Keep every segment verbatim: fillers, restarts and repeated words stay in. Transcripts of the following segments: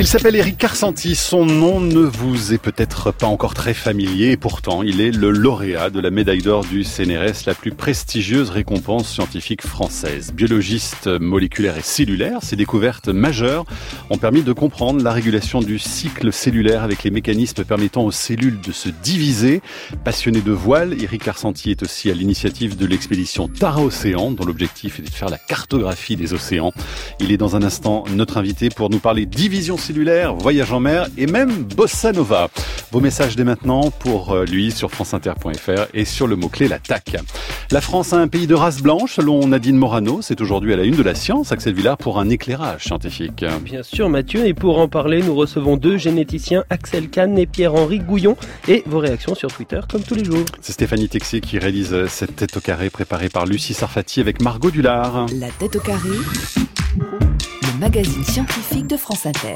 s'appelle Éric Karsenty, son nom ne vous est peut-être pas encore très familier et pourtant il est le lauréat de la médaille d'or du C N R S, la plus prestigieuse récompense scientifique française. Biologiste moléculaire et cellulaire, ses découvertes majeures ont permis de comprendre la régulation du cycle cellulaire avec les mécanismes permettant aux cellules de se diviser. Passionné de voile, Éric Karsenty est aussi à l'initiative de l'expédition Tara Océan, dont l'objectif est de faire la cartographie des océans. Il est dans un instant notre invité pour nous parler division cellulaire, voyage en mer et même bossa nova. Vos messages dès maintenant pour lui sur franceinter point f r et sur le mot-clé la T A C. La France a un pays de race blanche, selon Nadine Morano. C'est aujourd'hui à la une de la science, Axel Villard, pour un éclairage scientifique. Bien sûr Mathieu, et pour en parler, nous recevons deux généticiens, Axel Kahn et Pierre-Henri Gouillon, et vos réactions sur Twitter comme tous les jours. C'est Stéphanie Texier qui réalise cette tête au carré préparée par Lucie Sarfati avec Margot Dullard. La tête au carré, le magazine scientifique de France Inter.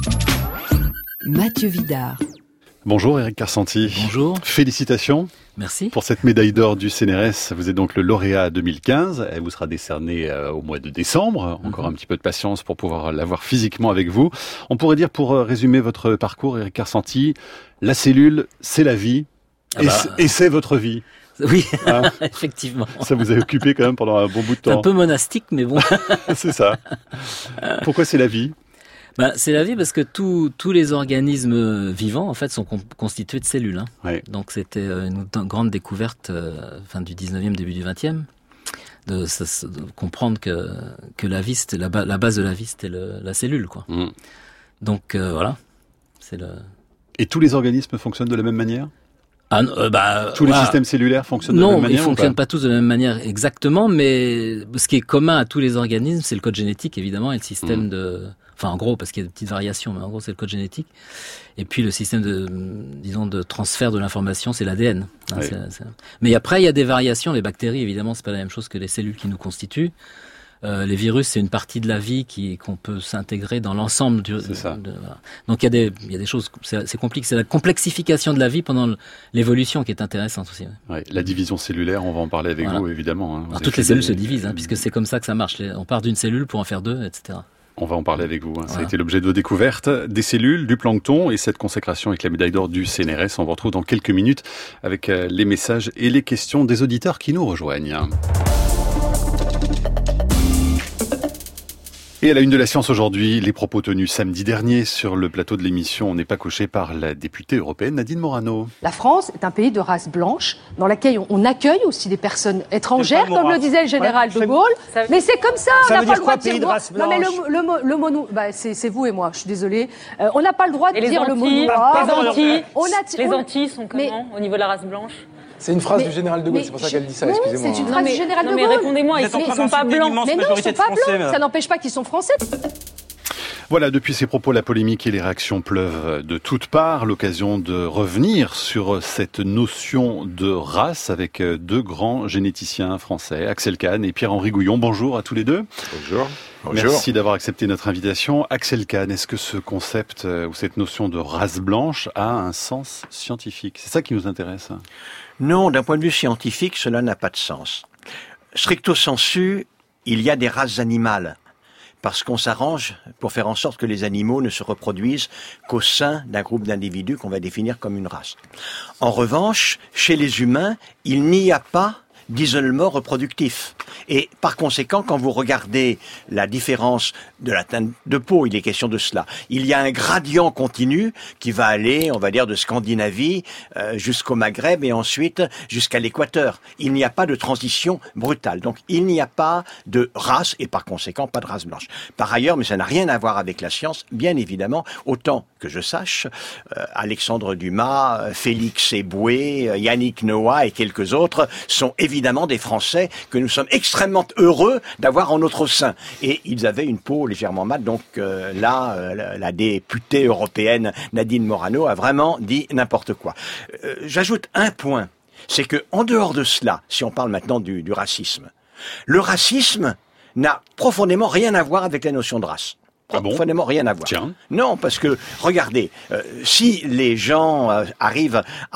Mathieu Vidard. Bonjour Éric Karsenty. Bonjour. Félicitations. Merci. Pour cette médaille d'or du C N R S, vous êtes donc le lauréat deux mille quinze. Elle vous sera décernée euh, au mois de décembre. Encore mm-hmm. un petit peu de patience pour pouvoir l'avoir physiquement avec vous. On pourrait dire, pour résumer votre parcours, Éric Karsenty, la cellule, c'est la vie. Ah et, bah... c'est, et c'est votre vie. Oui, hein effectivement. Ça vous a occupé quand même pendant un bon bout de temps. C'est un peu monastique, mais bon. C'est ça. Pourquoi c'est la vie ? Bah, c'est la vie parce que tous tous les organismes vivants en fait sont con- constitués de cellules. Hein. Ouais. Donc c'était une grande découverte euh, fin du dix-neuvième, début du vingtième, de, de, de comprendre que que la vie c'était la, ba- la base de la vie c'était le, la cellule quoi. Mmh. Donc euh, voilà, c'est le. Et tous les organismes fonctionnent de la même manière ? Ah, euh, bah, tous les ah, systèmes cellulaires fonctionnent de non, la même manière ? Non, ils fonctionnent pas, pas tous de la même manière exactement, mais ce qui est commun à tous les organismes, c'est le code génétique évidemment et le système mmh. de. Enfin, en gros, parce qu'il y a des petites variations, mais en gros, c'est le code génétique. Et puis, le système de, disons, de transfert de l'information, c'est l'A D N. Hein, oui. c'est, c'est... Mais après, il y a des variations. Les bactéries, évidemment, c'est pas la même chose que les cellules qui nous constituent. Euh, les virus, c'est une partie de la vie qui, qu'on peut s'intégrer dans l'ensemble du. C'est ça. De, voilà. Donc, il y a des, il y a des choses, c'est, c'est compliqué. C'est la complexification de la vie pendant l'évolution qui est intéressante aussi. Ouais, la division cellulaire, on va en parler avec voilà. vous, évidemment. Hein. Vous Alors, toutes les cellules des... se divisent, hein, puisque c'est comme ça que ça marche. On part d'une cellule pour en faire deux, et cetera. On va en parler avec vous. Hein. Ça voilà. a été l'objet de vos découvertes, des cellules, du plancton et cette consécration avec la médaille d'or du C N R S. On vous retrouve dans quelques minutes avec les messages et les questions des auditeurs qui nous rejoignent. Et à la une de la science aujourd'hui, les propos tenus samedi dernier sur le plateau de l'émission On n'est pas coché par la députée européenne Nadine Morano. La France est un pays de race blanche dans laquelle on accueille aussi des personnes étrangères, comme le disait le général ouais, de Gaulle. Ça... Mais c'est comme ça, ça on n'a pas le droit de dire... De race non mais le, le, le, le mot nous... bah, c'est, c'est vous et moi, je suis désolée. Euh, on n'a pas le droit de et dire Antilles, le mot noir. Les Antilles, on a... les Antilles sont comment mais... au niveau de la race blanche? C'est une phrase mais, du général de Gaulle, c'est pour ça qu'elle dit ça, excusez-moi. C'est une phrase mais, du général non, de mais Gaulle. Répondez-moi, ils, ils sont pas blancs. Mais non, ils sont pas blancs, ça n'empêche pas qu'ils sont français. Voilà, depuis ces propos, la polémique et les réactions pleuvent de toutes parts. L'occasion de revenir sur cette notion de race avec deux grands généticiens français, Axel Kahn et Pierre-Henri Gouillon. Bonjour à tous les deux. Bonjour. Bonjour. Merci d'avoir accepté notre invitation. Axel Kahn, est-ce que ce concept ou cette notion de race blanche a un sens scientifique ? C'est ça qui nous intéresse. Non, d'un point de vue scientifique, cela n'a pas de sens. Stricto sensu, il y a des races animales. Parce qu'on s'arrange pour faire en sorte que les animaux ne se reproduisent qu'au sein d'un groupe d'individus qu'on va définir comme une race. En revanche, chez les humains, il n'y a pas d'isolement reproductif. Et par conséquent, quand vous regardez la différence de la teinte de peau, il est question de cela. Il y a un gradient continu qui va aller, on va dire, de Scandinavie euh, jusqu'au Maghreb et ensuite jusqu'à l'équateur. Il n'y a pas de transition brutale. Donc, il n'y a pas de race et par conséquent, pas de race blanche. Par ailleurs, mais ça n'a rien à voir avec la science, bien évidemment, autant que je sache, euh, Alexandre Dumas, euh, Félix Eboué, euh, Yannick Noah et quelques autres sont évidemment des Français que nous sommes extrêmement heureux d'avoir en notre sein. Et ils avaient une peau légèrement mate, donc euh, là, euh, la, la députée européenne Nadine Morano a vraiment dit n'importe quoi. Euh, j'ajoute un point, c'est que en dehors de cela, si on parle maintenant du, du racisme, le racisme n'a profondément rien à voir avec la notion de race. Ah bon ? Profondément rien à voir. Tiens. Non, parce que, regardez, euh, si les gens euh, arrivent à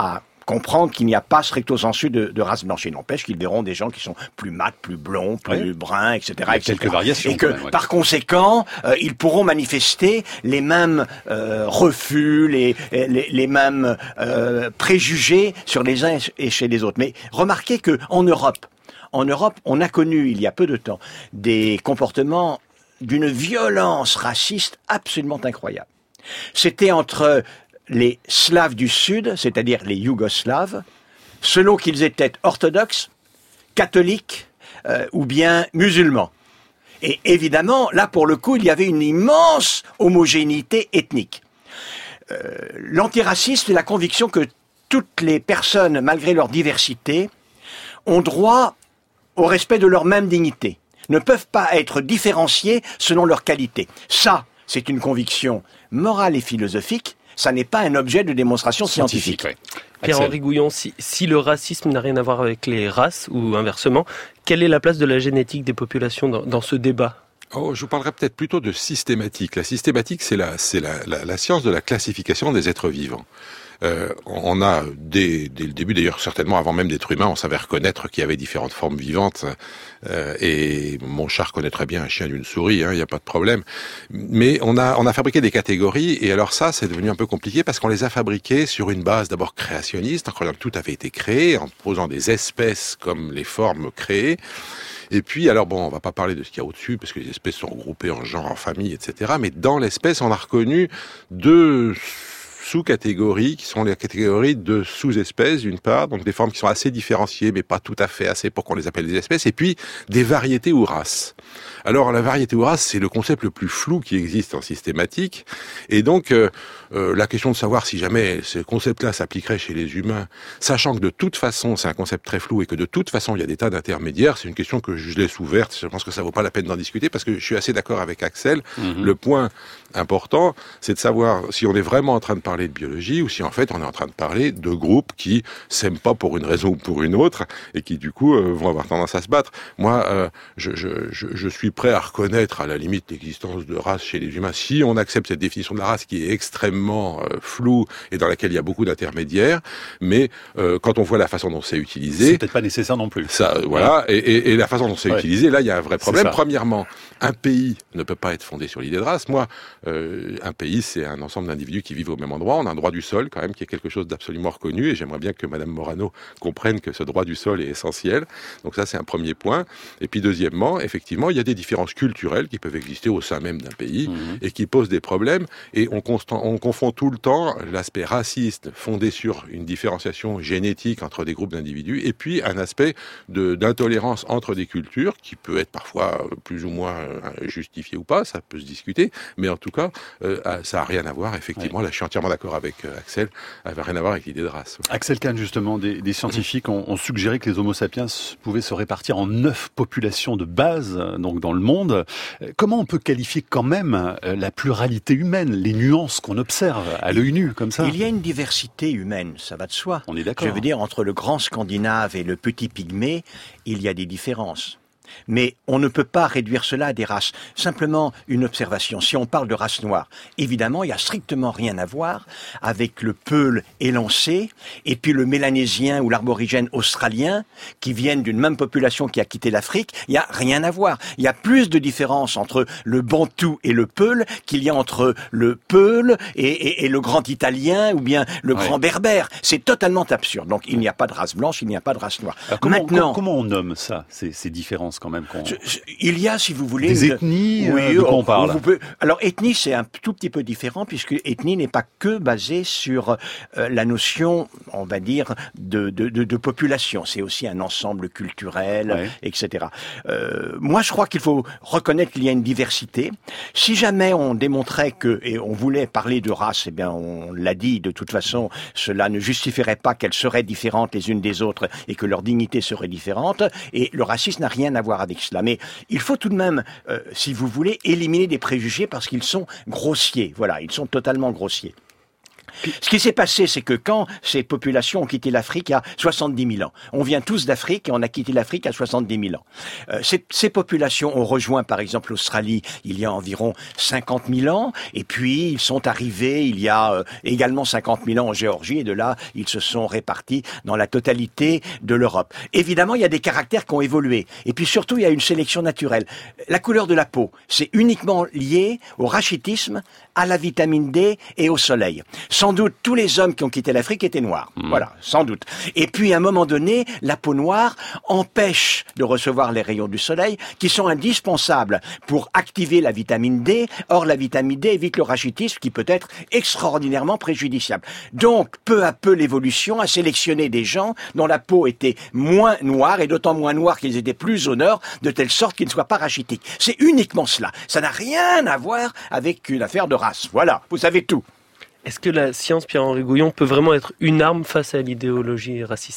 comprendre qu'il n'y a pas stricto sensu de, de race blanche. Il n'empêche qu'ils verront des gens qui sont plus mat, plus blonds, plus oui. bruns, et cetera. Il y a quelques variations. Et que, même, ouais. par conséquent, euh, ils pourront manifester les mêmes euh, refus, les, les, les mêmes euh, préjugés sur les uns et chez les autres. Mais remarquez que en Europe, en Europe, on a connu il y a peu de temps des comportements d'une violence raciste absolument incroyable. C'était entre les Slaves du Sud, c'est-à-dire les Yougoslaves, selon qu'ils étaient orthodoxes, catholiques euh, ou bien musulmans. Et évidemment, là pour le coup, il y avait une immense homogénéité ethnique. Euh, l'antiracisme, c'est la conviction que toutes les personnes, malgré leur diversité, ont droit au respect de leur même dignité, ne peuvent pas être différenciées selon leur qualité. Ça, c'est une conviction morale et philosophique, ça n'est pas un objet de démonstration scientifique. scientifique ouais. Pierre-Henri Gouillon, si, si le racisme n'a rien à voir avec les races, ou inversement, quelle est la place de la génétique des populations dans, dans ce débat ? Oh, je vous parlerai peut-être plutôt de systématique. La systématique, c'est la, c'est la, la, la science de la classification des êtres vivants. Euh, on a, dès, dès le début, d'ailleurs certainement avant même d'être humain, on savait reconnaître qu'il y avait différentes formes vivantes. Euh, et mon chat reconnaîtrait bien un chien d'une souris, il hein, n'y a pas de problème. Mais on a, on a fabriqué des catégories, et alors ça, c'est devenu un peu compliqué parce qu'on les a fabriquées sur une base d'abord créationniste, en croyant que tout avait été créé, en posant des espèces comme les formes créées. Et puis, alors bon, on va pas parler de ce qu'il y a au-dessus, parce que les espèces sont regroupées en genre, en famille, et cetera. Mais dans l'espèce, on a reconnu deux sous-catégories qui sont les catégories de sous-espèces d'une part, donc des formes qui sont assez différenciées mais pas tout à fait assez pour qu'on les appelle des espèces, et puis des variétés ou races. Alors la variété ou race, c'est le concept le plus flou qui existe en systématique, et donc euh, euh, la question de savoir si jamais ce concept-là s'appliquerait chez les humains, sachant que de toute façon c'est un concept très flou et que de toute façon il y a des tas d'intermédiaires, c'est une question que je laisse ouverte, je pense que ça vaut pas la peine d'en discuter parce que je suis assez d'accord avec Axel. Mmh. Le point important, c'est de savoir si on est vraiment en train de parler de biologie ou si en fait on est en train de parler de groupes qui s'aiment pas pour une raison ou pour une autre et qui du coup euh, vont avoir tendance à se battre. Moi, euh, je, je, je, je suis prêt à reconnaître à la limite l'existence de races chez les humains si on accepte cette définition de la race qui est extrêmement euh, floue et dans laquelle il y a beaucoup d'intermédiaires, mais euh, quand on voit la façon dont c'est utilisé... C'est peut-être pas nécessaire non plus. Ça, euh, voilà, ouais. et, et, et la façon dont c'est ouais. utilisé, là il y a un vrai problème. Premièrement, un pays ne peut pas être fondé sur l'idée de race. Moi, euh, un pays c'est un ensemble d'individus qui vivent au même endroit, on a un droit du sol quand même qui est quelque chose d'absolument reconnu et j'aimerais bien que Madame Morano comprenne que ce droit du sol est essentiel. Donc ça c'est un premier point. Et puis deuxièmement, effectivement, il y a des différences culturelles qui peuvent exister au sein même d'un pays mmh. et qui posent des problèmes et on, constant, on confond tout le temps l'aspect raciste fondé sur une différenciation génétique entre des groupes d'individus et puis un aspect de, d'intolérance entre des cultures qui peut être parfois plus ou moins justifié ou pas, ça peut se discuter, mais en tout cas euh, ça n'a rien à voir effectivement, ouais. là je suis entièrement d'accord avec euh, Axel, ça n'avait rien à voir avec l'idée de race. Ouais. Axel Kahn justement, des, des scientifiques mmh. ont, ont suggéré que les Homo sapiens pouvaient se répartir en neuf populations de base donc dans le monde. Comment on peut qualifier quand même la pluralité humaine, les nuances qu'on observe à l'œil nu comme ça? Il y a une diversité humaine, ça va de soi. On est d'accord. Je veux dire, entre le grand Scandinave et le petit Pygmée, il y a des différences. Mais on ne peut pas réduire cela à des races. Simplement une observation. Si on parle de race noire, évidemment, il n'y a strictement rien à voir avec le peul élancé et puis le mélanésien ou l'arborigène australien qui viennent d'une même population qui a quitté l'Afrique. Il n'y a rien à voir. Il y a plus de différence entre le bantou et le peul qu'il y a entre le peul et, et, et le grand italien ou bien le ouais. grand berbère. C'est totalement absurde. Donc il n'y a pas de race blanche, il n'y a pas de race noire. Alors, comment, Maintenant, comment on nomme ça, ces, ces différences quand même qu'on... Je, je, il y a, si vous voulez... Des une... ethnies oui, euh, de quoi on parle vous pouvez... Alors, ethnie, c'est un tout petit peu différent, puisque ethnie n'est pas que basée sur euh, la notion, on va dire, de, de, de, de population. C'est aussi un ensemble culturel, ouais. et cetera. Euh, moi, je crois qu'il faut reconnaître qu'il y a une diversité. Si jamais on démontrait que, et on voulait parler de race, eh bien, on l'a dit, de toute façon, cela ne justifierait pas qu'elles seraient différentes les unes des autres et que leur dignité serait différente. Et le racisme n'a rien à voir avec cela. Mais il faut tout de même, euh, si vous voulez, éliminer des préjugés parce qu'ils sont grossiers. Voilà, ils sont totalement grossiers. Ce qui s'est passé, c'est que quand ces populations ont quitté l'Afrique il y a soixante-dix mille ans, on vient tous d'Afrique et on a quitté l'Afrique à soixante-dix mille ans. Euh, ces, ces populations ont rejoint par exemple l'Australie il y a environ cinquante mille ans, et puis ils sont arrivés il y a euh, également cinquante mille ans en Géorgie, et de là ils se sont répartis dans la totalité de l'Europe. Évidemment, il y a des caractères qui ont évolué, et puis surtout il y a une sélection naturelle. La couleur de la peau, c'est uniquement lié au rachitisme, à la vitamine D et au soleil. Sans doute, tous les hommes qui ont quitté l'Afrique étaient noirs. Mmh. Voilà, sans doute. Et puis, à un moment donné, la peau noire empêche de recevoir les rayons du soleil qui sont indispensables pour activer la vitamine D. Or, la vitamine D évite le rachitisme qui peut être extraordinairement préjudiciable. Donc, peu à peu, l'évolution a sélectionné des gens dont la peau était moins noire, et d'autant moins noire qu'ils étaient plus au nord, de telle sorte qu'ils ne soient pas rachitiques. C'est uniquement cela. Ça n'a rien à voir avec une affaire de race. Voilà, vous savez tout. Est-ce que la science, Pierre-Henri Gouillon, peut vraiment être une arme face à l'idéologie raciste ?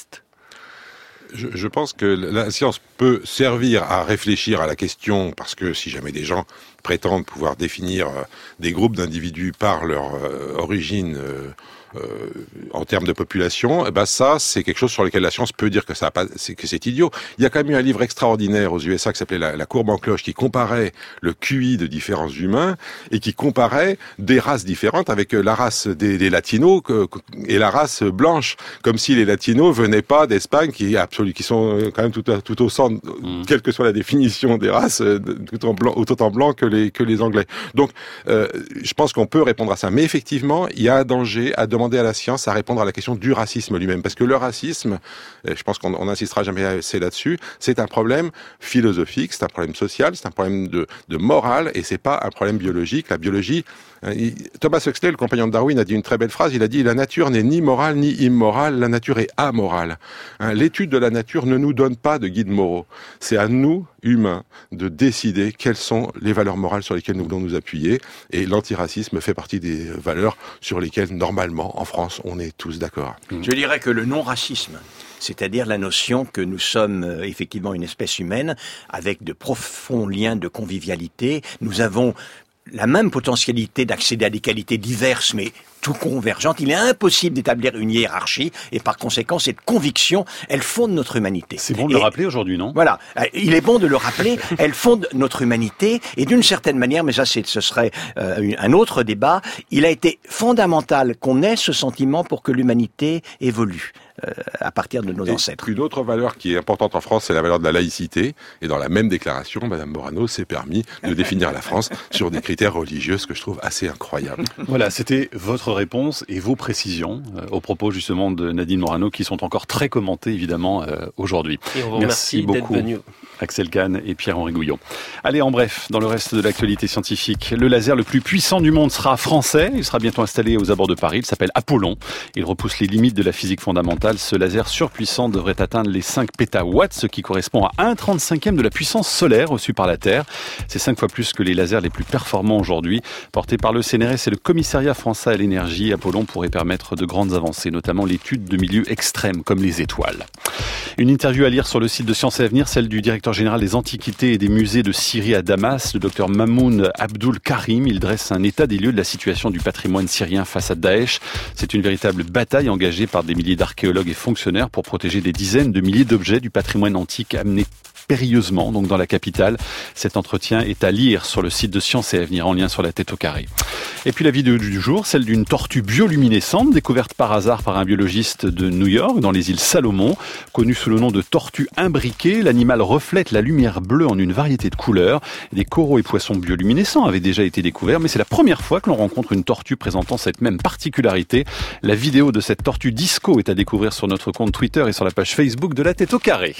Je, je pense que la science peut servir à réfléchir à la question, parce que si jamais des gens prétendent pouvoir définir euh, des groupes d'individus par leur euh, origine euh, euh, en termes de population, eh ben ça, c'est quelque chose sur lequel la science peut dire que ça a pas, c'est, que c'est idiot. Il y a quand même eu un livre extraordinaire aux U S A qui s'appelait la, la courbe en cloche, qui comparait le Q I de différents humains et qui comparait des races différentes avec la race des, des latinos que, et la race blanche, comme si les latinos venaient pas d'Espagne, qui est absolu, qui sont quand même tout, à, tout au centre, mmh. quelle que soit la définition des races, tout en blanc, autant en blanc que les que les Anglais. Donc, euh, je pense qu'on peut répondre à ça. Mais effectivement, il y a un danger à demander à la science à répondre à la question du racisme lui-même. Parce que le racisme, je pense qu'on on n'insistera jamais assez là-dessus, c'est un problème philosophique, c'est un problème social, c'est un problème de, de morale, et c'est pas un problème biologique. La biologie, il, Thomas Huxley, le compagnon de Darwin, a dit une très belle phrase. Il a dit « La nature n'est ni morale ni immorale, la nature est amorale. Hein, » L'étude de la nature ne nous donne pas de guides moraux. C'est à nous, humains, de décider quelles sont les valeurs morales sur lesquelles nous voulons nous appuyer. Et l'antiracisme fait partie des valeurs sur lesquelles, normalement, en France, on est tous d'accord. Je dirais que le non-racisme, c'est-à-dire la notion que nous sommes euh, effectivement une espèce humaine avec de profonds liens de convivialité. Nous avons la même potentialité d'accéder à des qualités diverses, mais tout convergentes. Il est impossible d'établir une hiérarchie, et par conséquent, cette conviction, elle fonde notre humanité. C'est bon de et, le rappeler aujourd'hui, non ? Voilà, il est bon de le rappeler, elle fonde notre humanité, et d'une certaine manière, mais ça c'est, ce serait euh, un autre débat, il a été fondamental qu'on ait ce sentiment pour que l'humanité évolue. Euh, à partir de nos et ancêtres. Une autre valeur qui est importante en France, c'est la valeur de la laïcité. Et dans la même déclaration, Madame Morano s'est permis de définir la France sur des critères religieux, ce que je trouve assez incroyable. Voilà, c'était votre réponse et vos précisions euh, au propos justement de Nadine Morano, qui sont encore très commentées évidemment euh, aujourd'hui. Et on vous Merci remercie beaucoup, d'être venu. Axel Kahn et Pierre-Henri Gouillon. Allez, en bref, dans le reste de l'actualité scientifique, le laser le plus puissant du monde sera français. Il sera bientôt installé aux abords de Paris. Il s'appelle Apollon. Il repousse les limites de la physique fondamentale. Ce laser surpuissant devrait atteindre les cinq pétawatts, ce qui correspond à un trente-cinquième de la puissance solaire reçue par la Terre. C'est cinq fois plus que les lasers les plus performants aujourd'hui. Porté par le C N R S et le Commissariat français à l'énergie, Apollon pourrait permettre de grandes avancées, notamment l'étude de milieux extrêmes comme les étoiles. Une interview à lire sur le site de Sciences et Avenir, celle du directeur général des antiquités et des musées de Syrie à Damas, le docteur Mamoun Abdul Karim. Il dresse un état des lieux de la situation du patrimoine syrien face à Daesh. C'est une véritable bataille engagée par des milliers d'archéologues et fonctionnaires pour protéger des dizaines de milliers d'objets du patrimoine antique amenés périlleusement, donc dans la capitale. Cet entretien est à lire sur le site de Sciences et Avenir en lien sur la tête au carré. Et puis la vidéo du jour, celle d'une tortue bioluminescente découverte par hasard par un biologiste de New York dans les îles Salomon. Connue sous le nom de tortue imbriquée, l'animal reflète la lumière bleue en une variété de couleurs. Des coraux et poissons bioluminescents avaient déjà été découverts, mais c'est la première fois que l'on rencontre une tortue présentant cette même particularité. La vidéo de cette tortue disco est à découvrir sur notre compte Twitter et sur la page Facebook de la tête au carré.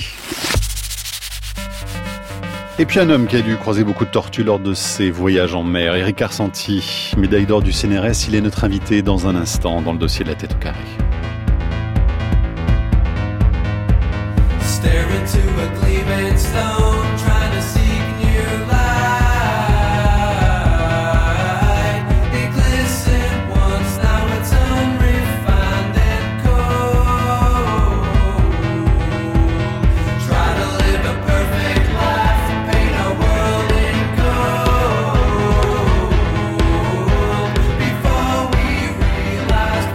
Et puis un homme qui a dû croiser beaucoup de tortues lors de ses voyages en mer, Éric Arsanti, médaille d'or du C N R S, il est notre invité dans un instant dans le dossier de la tête au carré. Before we realize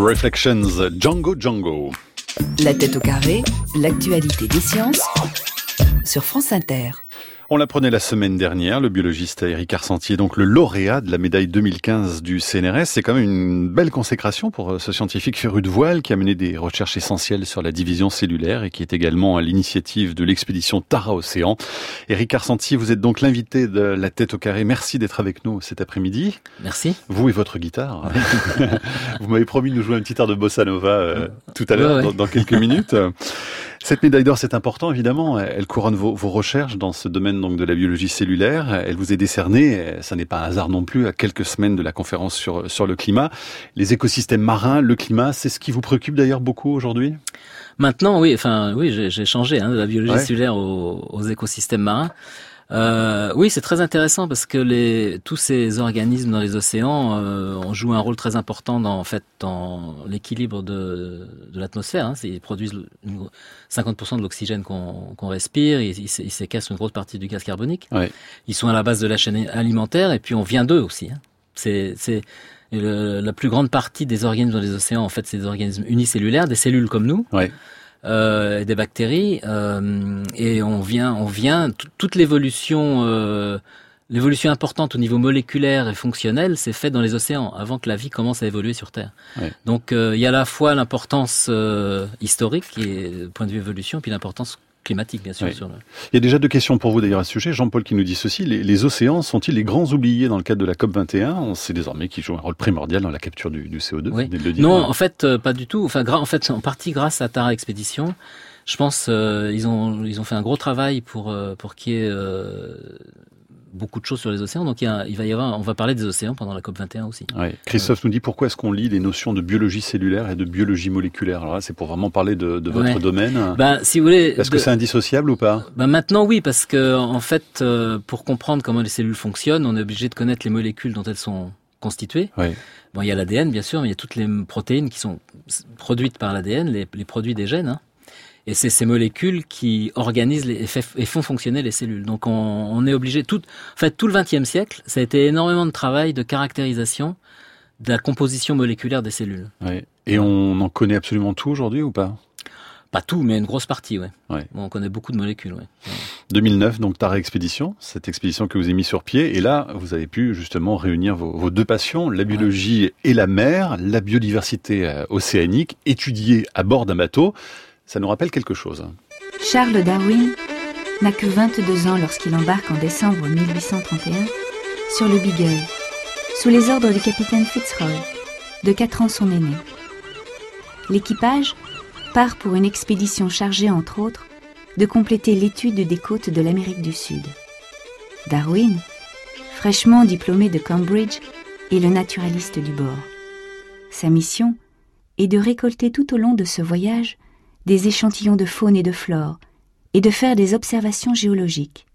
Reflections, Django Django. La tête au carré, l'actualité des sciences sur France Inter. On l'apprenait la semaine dernière, le biologiste Éric Arcentier, donc le lauréat de la médaille deux mille quinze du C N R S. C'est quand même une belle consécration pour ce scientifique féru de voile qui a mené des recherches essentielles sur la division cellulaire et qui est également à l'initiative de l'expédition Tara Océan. Éric Arcentier, vous êtes donc l'invité de la tête au carré. Merci d'être avec nous cet après-midi. Merci. Vous et votre guitare. Vous m'avez promis de nous jouer un petit air de bossa nova euh, tout à l'heure, ouais, ouais. Dans, dans quelques minutes. Cette médaille d'or, c'est important, évidemment. Elle couronne vos, vos recherches dans ce domaine donc de la biologie cellulaire. Elle vous est décernée, ça n'est pas un hasard non plus, à quelques semaines de la conférence sur, sur le climat. Les écosystèmes marins, le climat, c'est ce qui vous préoccupe d'ailleurs beaucoup aujourd'hui ? Maintenant, oui, enfin, oui, j'ai, j'ai changé hein, de la biologie ouais. cellulaire aux, aux écosystèmes marins. Euh, oui, c'est très intéressant parce que les, tous ces organismes dans les océans euh, ont joué un rôle très important dans, en fait, dans l'équilibre de, de l'atmosphère. Hein. Ils produisent cinquante pour cent de l'oxygène qu'on, qu'on respire, ils, ils, ils séquestrent une grosse partie du gaz carbonique. Ouais. Ils sont à la base de la chaîne alimentaire et puis on vient d'eux aussi. Hein. C'est, c'est le, la plus grande partie des organismes dans les océans, en fait, c'est des organismes unicellulaires, des cellules comme nous. Ouais. Euh, des bactéries euh, et on vient, on vient t- toute l'évolution, euh, l'évolution importante au niveau moléculaire et fonctionnel, c'est fait dans les océans avant que la vie commence à évoluer sur Terre. Ouais. Donc euh, il y a à la fois l'importance euh, historique, qui est point de vue évolution, puis l'importance climatique, bien sûr. Oui. Sur le... Il y a déjà deux questions pour vous d'ailleurs à ce sujet. Jean-Paul qui nous dit ceci, les, les océans sont-ils les grands oubliés dans le cadre de la COP vingt et un ? On sait désormais qu'ils jouent un rôle primordial dans la capture du, du C O deux. Oui. De le dire. Non, en fait, euh, pas du tout. Enfin, gra- en fait, en partie grâce à Tara Expédition. Je pense euh, ils ont ils ont fait un gros travail pour euh, pour qu'il y ait euh, beaucoup de choses sur les océans. Donc il, y a, il va y avoir, on va parler des océans pendant la COP vingt et un aussi. Ouais. Christophe euh. nous dit pourquoi est-ce qu'on lit les notions de biologie cellulaire et de biologie moléculaire. Alors là, c'est pour vraiment parler de, de votre ouais. domaine. Ben, si vous voulez, est-ce de... que c'est indissociable ou pas ? Ben maintenant oui, parce que en fait, euh, pour comprendre comment les cellules fonctionnent, on est obligé de connaître les molécules dont elles sont constituées. Ouais. Bon, il y a l'A D N bien sûr, mais il y a toutes les protéines qui sont produites par l'A D N, les, les produits des gènes. Hein. Et c'est ces molécules qui organisent les, et, fait, et font fonctionner les cellules. Donc on, on est obligé, tout, en fait, tout le vingtième siècle, ça a été énormément de travail de caractérisation de la composition moléculaire des cellules. Ouais. Et on en connaît absolument tout aujourd'hui ou pas ? Pas tout, mais une grosse partie, ouais. ouais. Bon, on connaît beaucoup de molécules, ouais. deux mille neuf, donc Tara Expédition, cette expédition que vous avez mis sur pied. Et là, vous avez pu justement réunir vos, vos deux passions, la biologie ouais. et la mer, la biodiversité euh, océanique, étudiée à bord d'un bateau. Ça nous rappelle quelque chose. Charles Darwin n'a que vingt-deux ans lorsqu'il embarque en décembre mille huit cent trente et un sur le Beagle, sous les ordres du capitaine Fitzroy, de quatre ans son aîné. L'équipage part pour une expédition chargée, entre autres, de compléter l'étude des côtes de l'Amérique du Sud. Darwin, fraîchement diplômé de Cambridge, est le naturaliste du bord. Sa mission est de récolter tout au long de ce voyage des échantillons de faune et de flore, et de faire des observations géologiques.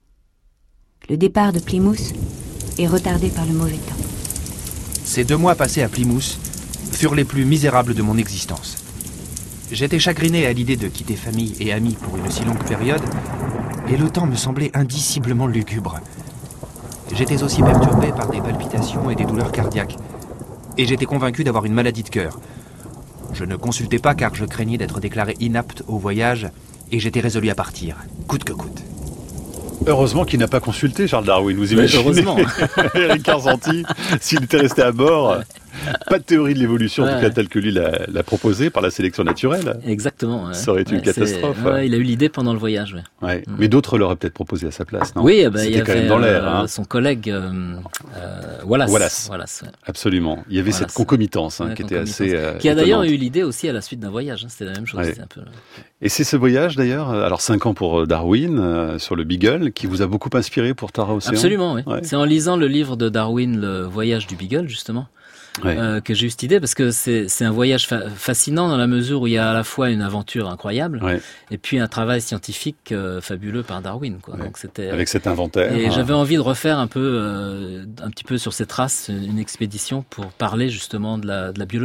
Le départ de Plymouth est retardé par le mauvais temps. Ces deux mois passés à Plymouth furent les plus misérables de mon existence. J'étais chagriné à l'idée de quitter famille et amis pour une si longue période, et le temps me semblait indiciblement lugubre. J'étais aussi perturbé par des palpitations et des douleurs cardiaques, et j'étais convaincu d'avoir une maladie de cœur. Je ne consultais pas car je craignais d'être déclaré inapte au voyage et j'étais résolu à partir, coûte que coûte. Heureusement qu'il n'a pas consulté Charles Darwin, vous imaginez ? Heureusement. Éric Arcentier, s'il était resté à bord, pas de théorie de l'évolution, ouais. en tout cas telle que lui l'a, l'a proposée par la sélection naturelle. Exactement. Ouais. Ça aurait été ouais, une catastrophe. Ouais, il a eu l'idée pendant le voyage. Ouais. Ouais. Mm. Mais d'autres l'auraient peut-être proposé à sa place, non ? Oui, bah, il y avait quand même dans l'air, euh, hein. son collègue euh, euh, Wallace. Wallace. Wallace ouais. Absolument. Il y avait Wallace. cette concomitance hein, ouais, qui concomitance. était assez euh, Qui a étonnante. d'ailleurs eu l'idée aussi à la suite d'un voyage. Hein. C'était la même chose. Ouais. Un peu... Et c'est ce voyage d'ailleurs, alors cinq ans pour Darwin, euh, sur le Beagle, qui vous a beaucoup inspiré pour Tara Océan ? Absolument, oui. Ouais. C'est en lisant le livre de Darwin, Le voyage du Beagle, justement, ouais. euh, que j'ai eu cette idée, parce que c'est, c'est un voyage fa- fascinant dans la mesure où il y a à la fois une aventure incroyable, ouais. et puis un travail scientifique euh, fabuleux par Darwin, quoi. Ouais. Donc c'était avec cet inventaire. Et hein. j'avais envie de refaire un peu, euh, un petit peu sur ses traces, une expédition pour parler justement de la, de la biologie.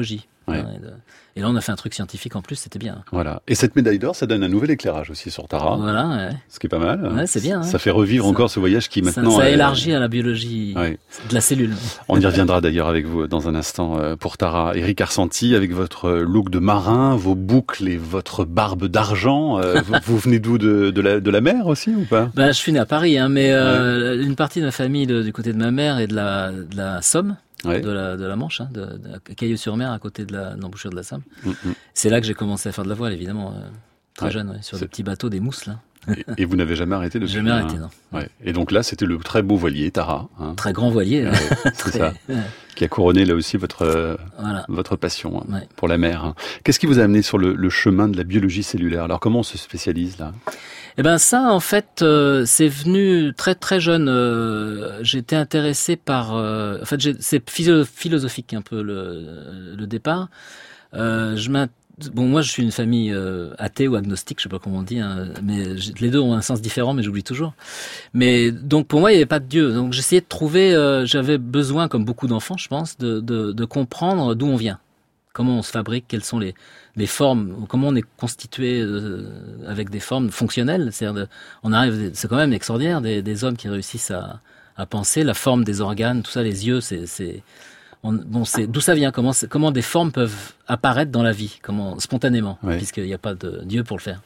Ouais. Hein, et, de... et là, on a fait un truc scientifique en plus, c'était bien. Voilà. Et cette médaille d'or, ça donne un nouvel éclairage aussi sur Tara. Voilà, ouais. Ce qui est pas mal. Ouais, c'est bien. Ça hein. fait revivre ça, encore ce voyage qui maintenant... Ça, ça est... élargit à la biologie ouais. de la cellule. On y reviendra d'ailleurs avec vous dans un instant pour Tara. Éric Arsanti, avec votre look de marin, vos boucles et votre barbe d'argent, euh, vous, vous venez d'où, de, de, la, de la mer aussi ou pas? Ben, je suis né à Paris, hein, mais euh, ouais. une partie de ma famille de, du côté de ma mère est de la, de la Somme. Ouais. De, la, de la Manche, hein, de, de Cailleux-sur-Mer, à côté de la, de l'embouchure de la Somme. Mm-hmm. C'est là que j'ai commencé à faire de la voile, évidemment, euh, très ouais. jeune, ouais, sur c'est... des petits bateaux, des mousses, là. Et, et vous n'avez jamais arrêté de Jamais arrêté, non. Ouais. Et donc là, c'était le très beau voilier, Tara. Hein. Très grand voilier. Ouais, c'est très... ça. Ouais. Qui a couronné là aussi votre, euh, voilà. votre passion hein, ouais. pour la mer. Hein. Qu'est-ce qui vous a amené sur le, le chemin de la biologie cellulaire? Alors comment on se spécialise là? Eh ben ça, en fait, euh, c'est venu très très jeune. Euh, j'étais intéressé par... Euh, en fait, j'ai, c'est philosophique un peu le, le départ. Euh, je m'intéresse Bon, moi, je suis une famille euh, athée ou agnostique, je sais pas comment on dit, hein, mais les deux ont un sens différent, mais j'oublie toujours. Mais donc, pour moi, il n'y avait pas de Dieu. Donc, j'essayais de trouver. Euh, j'avais besoin, comme beaucoup d'enfants, je pense, de, de, de comprendre d'où on vient, comment on se fabrique, quelles sont les, les formes, comment on est constitué euh, avec des formes fonctionnelles. C'est-à-dire, de, on arrive, c'est quand même extraordinaire, des, des hommes qui réussissent à, à penser la forme des organes, tout ça, les yeux, c'est, c'est On, bon, c'est d'où ça vient, comment, comment des formes peuvent apparaître dans la vie, comment spontanément, ouais. puisqu'il n'y a pas de Dieu pour le faire.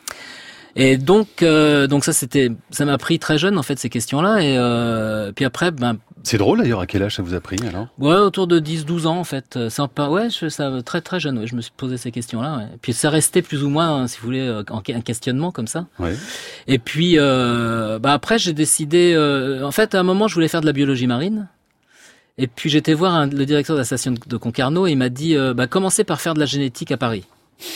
Et donc, euh, donc ça, c'était, ça m'a pris très jeune en fait ces questions-là. Et euh, puis après, ben. C'est drôle d'ailleurs. À quel âge ça vous a pris alors? Ouais, autour de dix douze ans en fait. Ça, ouais, je, ça très très jeune. Ouais, je me suis posé ces questions-là. Ouais. Puis ça restait plus ou moins, hein, si vous voulez, en, un questionnement comme ça. Ouais. Et puis, euh, bah après, j'ai décidé. Euh, en fait, à un moment, je voulais faire de la biologie marine. Et puis j'étais voir un, le directeur de la station de Concarneau et il m'a dit euh, bah commencez par faire de la génétique à Paris.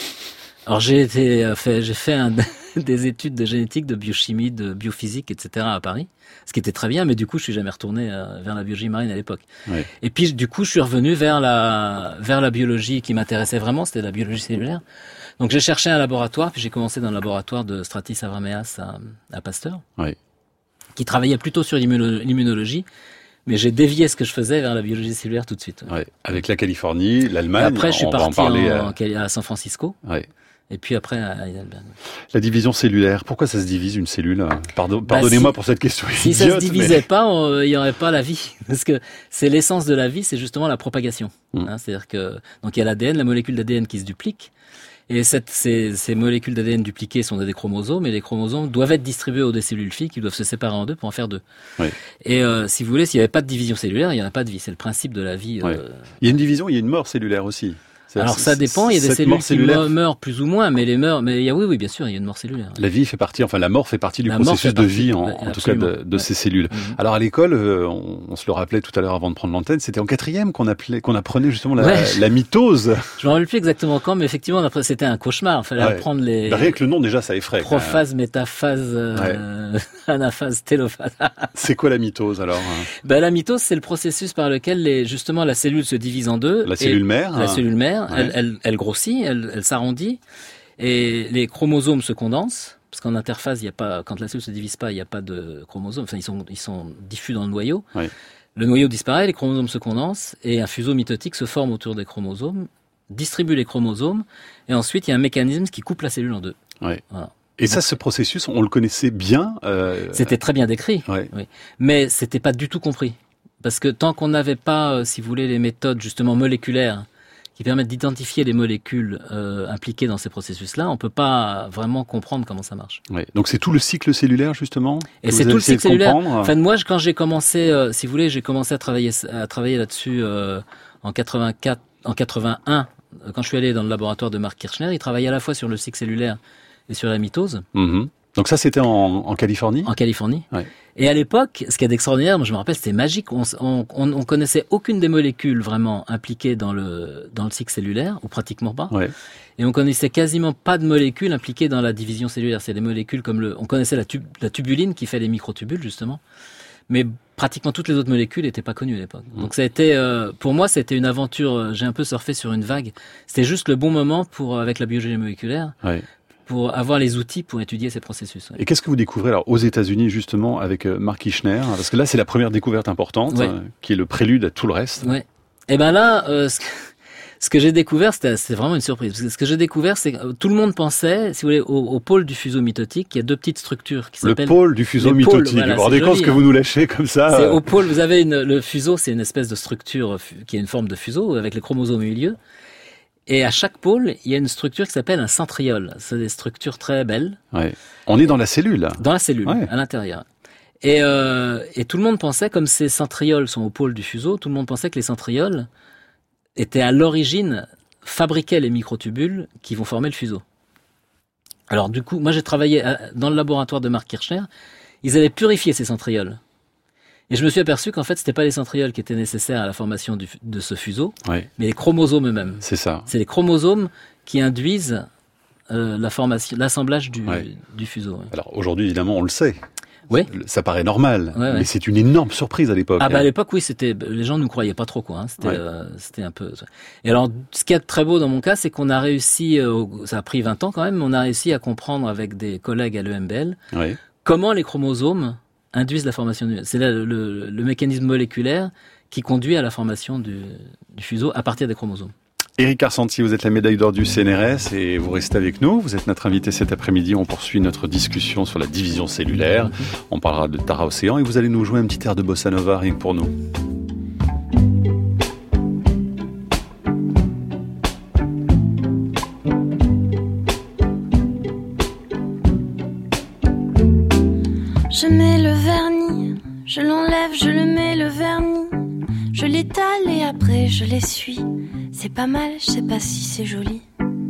Alors j'ai été euh, fait j'ai fait un, des études de génétique, de biochimie, de biophysique, et cetera à Paris, ce qui était très bien, mais du coup je suis jamais retourné euh, vers la biologie marine à l'époque. Ouais. Et puis du coup je suis revenu vers la vers la biologie qui m'intéressait vraiment, c'était la biologie cellulaire. Donc j'ai cherché un laboratoire, puis j'ai commencé dans le laboratoire de Stratis Avrameas à, à Pasteur, ouais. qui travaillait plutôt sur l'immuno- l'immunologie. Mais j'ai dévié ce que je faisais vers la biologie cellulaire tout de suite. Ouais. Avec la Californie, l'Allemagne. Et après, je suis on parti va en parler en, à... à San Francisco. Ouais. Et puis après, à Heidelberg. La division cellulaire. Pourquoi ça se divise une cellule? Pardon, Pardonnez-moi bah, si, pour cette question. Si idiote, ça se divisait mais... pas, il y aurait pas la vie. Parce que c'est l'essence de la vie, c'est justement la propagation. Hum. Hein, c'est-à-dire que donc il y a l'A D N, la molécule d'A D N qui se duplique. Et cette, ces, ces molécules d'A D N dupliquées sont des chromosomes, et les chromosomes doivent être distribués aux des cellules filles qui doivent se séparer en deux pour en faire deux. Oui. Et euh, si vous voulez, s'il n'y avait pas de division cellulaire, il n'y en a pas de vie. C'est le principe de la vie. Oui. Euh... Il y a une division, il y a une mort cellulaire aussi. C'est, Alors ça dépend, il y a des cellules qui cellulaire... meurent plus ou moins, mais les meurent, mais il y a oui, oui, bien sûr, il y a une mort cellulaire. La vie fait partie, enfin la mort fait partie du la processus de vie, en, en tout cas de, de ouais. ces cellules. Mm-hmm. Alors à l'école, euh, on, on se le rappelait tout à l'heure avant de prendre l'antenne, c'était en quatrième qu'on appelait, qu'on apprenait justement la, ouais. la mitose. Je me rappelle plus exactement quand, mais effectivement, après, c'était un cauchemar. Il fallait ouais. apprendre les. Bah, rien que le nom déjà, ça effraie. Prophase, métaphase, euh, ouais. anaphase, télophase. C'est quoi la mitose alors? Ben la mitose, c'est le processus par lequel les, justement la cellule se divise en deux. La cellule mère. La hein. cellule mère, ouais. elle, elle, elle grossit, elle, elle s'arrondit, et les chromosomes se condensent, parce qu'en interphase, il y a pas, quand la cellule se divise pas, il n'y a pas de chromosomes, enfin ils sont, ils sont diffus dans le noyau. Oui. Le noyau disparaît, les chromosomes se condensent, et un fuseau mitotique se forme autour des chromosomes, distribue les chromosomes, et ensuite il y a un mécanisme qui coupe la cellule en deux. Oui. Voilà. Et ça, ce processus, on le connaissait bien. Euh... C'était très bien décrit, ouais. oui. Mais c'était pas du tout compris, parce que tant qu'on n'avait pas, si vous voulez, les méthodes justement moléculaires qui permettent d'identifier les molécules euh, impliquées dans ces processus-là, on peut pas vraiment comprendre comment ça marche. Ouais. Donc c'est tout le cycle cellulaire justement. Et c'est tout le cycle cellulaire. Enfin moi, quand j'ai commencé, euh, si vous voulez, j'ai commencé à travailler à travailler là-dessus euh, en quatre-vingt-quatre, en quatre-vingt-un, quand je suis allé dans le laboratoire de Marc Kirchner. Il travaillait à la fois sur le cycle cellulaire et sur la mitose. Mmh. Donc ça, c'était en, en Californie. En Californie. Ouais. Et à l'époque, ce qu'il y a d'extraordinaire, moi je me rappelle, c'était magique. On, on, on connaissait aucune des molécules vraiment impliquées dans le dans le cycle cellulaire, ou pratiquement pas. Ouais. Et on connaissait quasiment pas de molécules impliquées dans la division cellulaire. C'est des molécules comme le, on connaissait la, tub, la tubuline qui fait les microtubules justement, mais pratiquement toutes les autres molécules n'étaient pas connues à l'époque. Mmh. Donc ça a été, euh, pour moi, c'était une aventure. J'ai un peu surfé sur une vague. C'était juste le bon moment pour avec la biologie moléculaire. Ouais. Pour avoir les outils pour étudier ces processus. Ouais. Et qu'est-ce que vous découvrez alors aux États-Unis justement avec euh, Marc Kirchner? Parce que là, c'est la première découverte importante, ouais. euh, qui est le prélude à tout le reste. Ouais. Et ben là, euh, ce, Ce que j'ai découvert, c'était, c'était vraiment une surprise. Parce que ce que j'ai découvert, c'est que tout le monde pensait, si vous voulez, au, au pôle du fuseau mitotique, il y a deux petites structures qui s'appellent... Le pôle du fuseau mitotique. Voilà, vous vous rendez compte ce que vous nous lâchez comme ça? C'est au pôle, vous avez une, le fuseau, c'est une espèce de structure qui a une forme de fuseau avec les chromosomes au milieu. Et à chaque pôle, il y a une structure qui s'appelle un centriole. C'est des structures très belles. Ouais. On est dans la cellule, là. Dans la cellule, ouais. à l'intérieur. Et, euh, et tout le monde pensait, comme ces centrioles sont au pôle du fuseau, tout le monde pensait que les centrioles étaient à l'origine, fabriquaient les microtubules qui vont former le fuseau. Alors du coup, moi j'ai travaillé dans le laboratoire de Mark Kirchner, ils avaient purifié ces centrioles. Et je me suis aperçu qu'en fait, c'était pas les centrioles qui étaient nécessaires à la formation du, de ce fuseau, ouais. mais les chromosomes eux-mêmes. C'est ça. C'est les chromosomes qui induisent euh, la formation, l'assemblage du, ouais. du fuseau. Ouais. Alors aujourd'hui, évidemment, on le sait. Oui. Ça paraît normal, ouais, ouais. mais c'est une énorme surprise à l'époque. Ah bah hein. à l'époque, oui, c'était les gens ne croyaient pas trop quoi. Hein. C'était, ouais. euh, c'était un peu. Et alors, ce qui est très beau dans mon cas, c'est qu'on a réussi. Euh, ça a pris vingt ans quand même, mais on a réussi à comprendre avec des collègues à l'E M B L ouais. comment les chromosomes induisent la formation du. C'est là le, le, le mécanisme moléculaire qui conduit à la formation du, du fuseau à partir des chromosomes. Éric Arcenti, vous êtes la médaille d'or du C N R S et vous restez avec nous. Vous êtes notre invité cet après-midi. On poursuit notre discussion sur la division cellulaire. On parlera de Tara Océan et vous allez nous jouer un petit air de bossa nova rien que pour nous. Je mets le vernis, je l'enlève, je le mets le vernis. Je l'étale et après je l'essuie. C'est pas mal, je sais pas si c'est joli.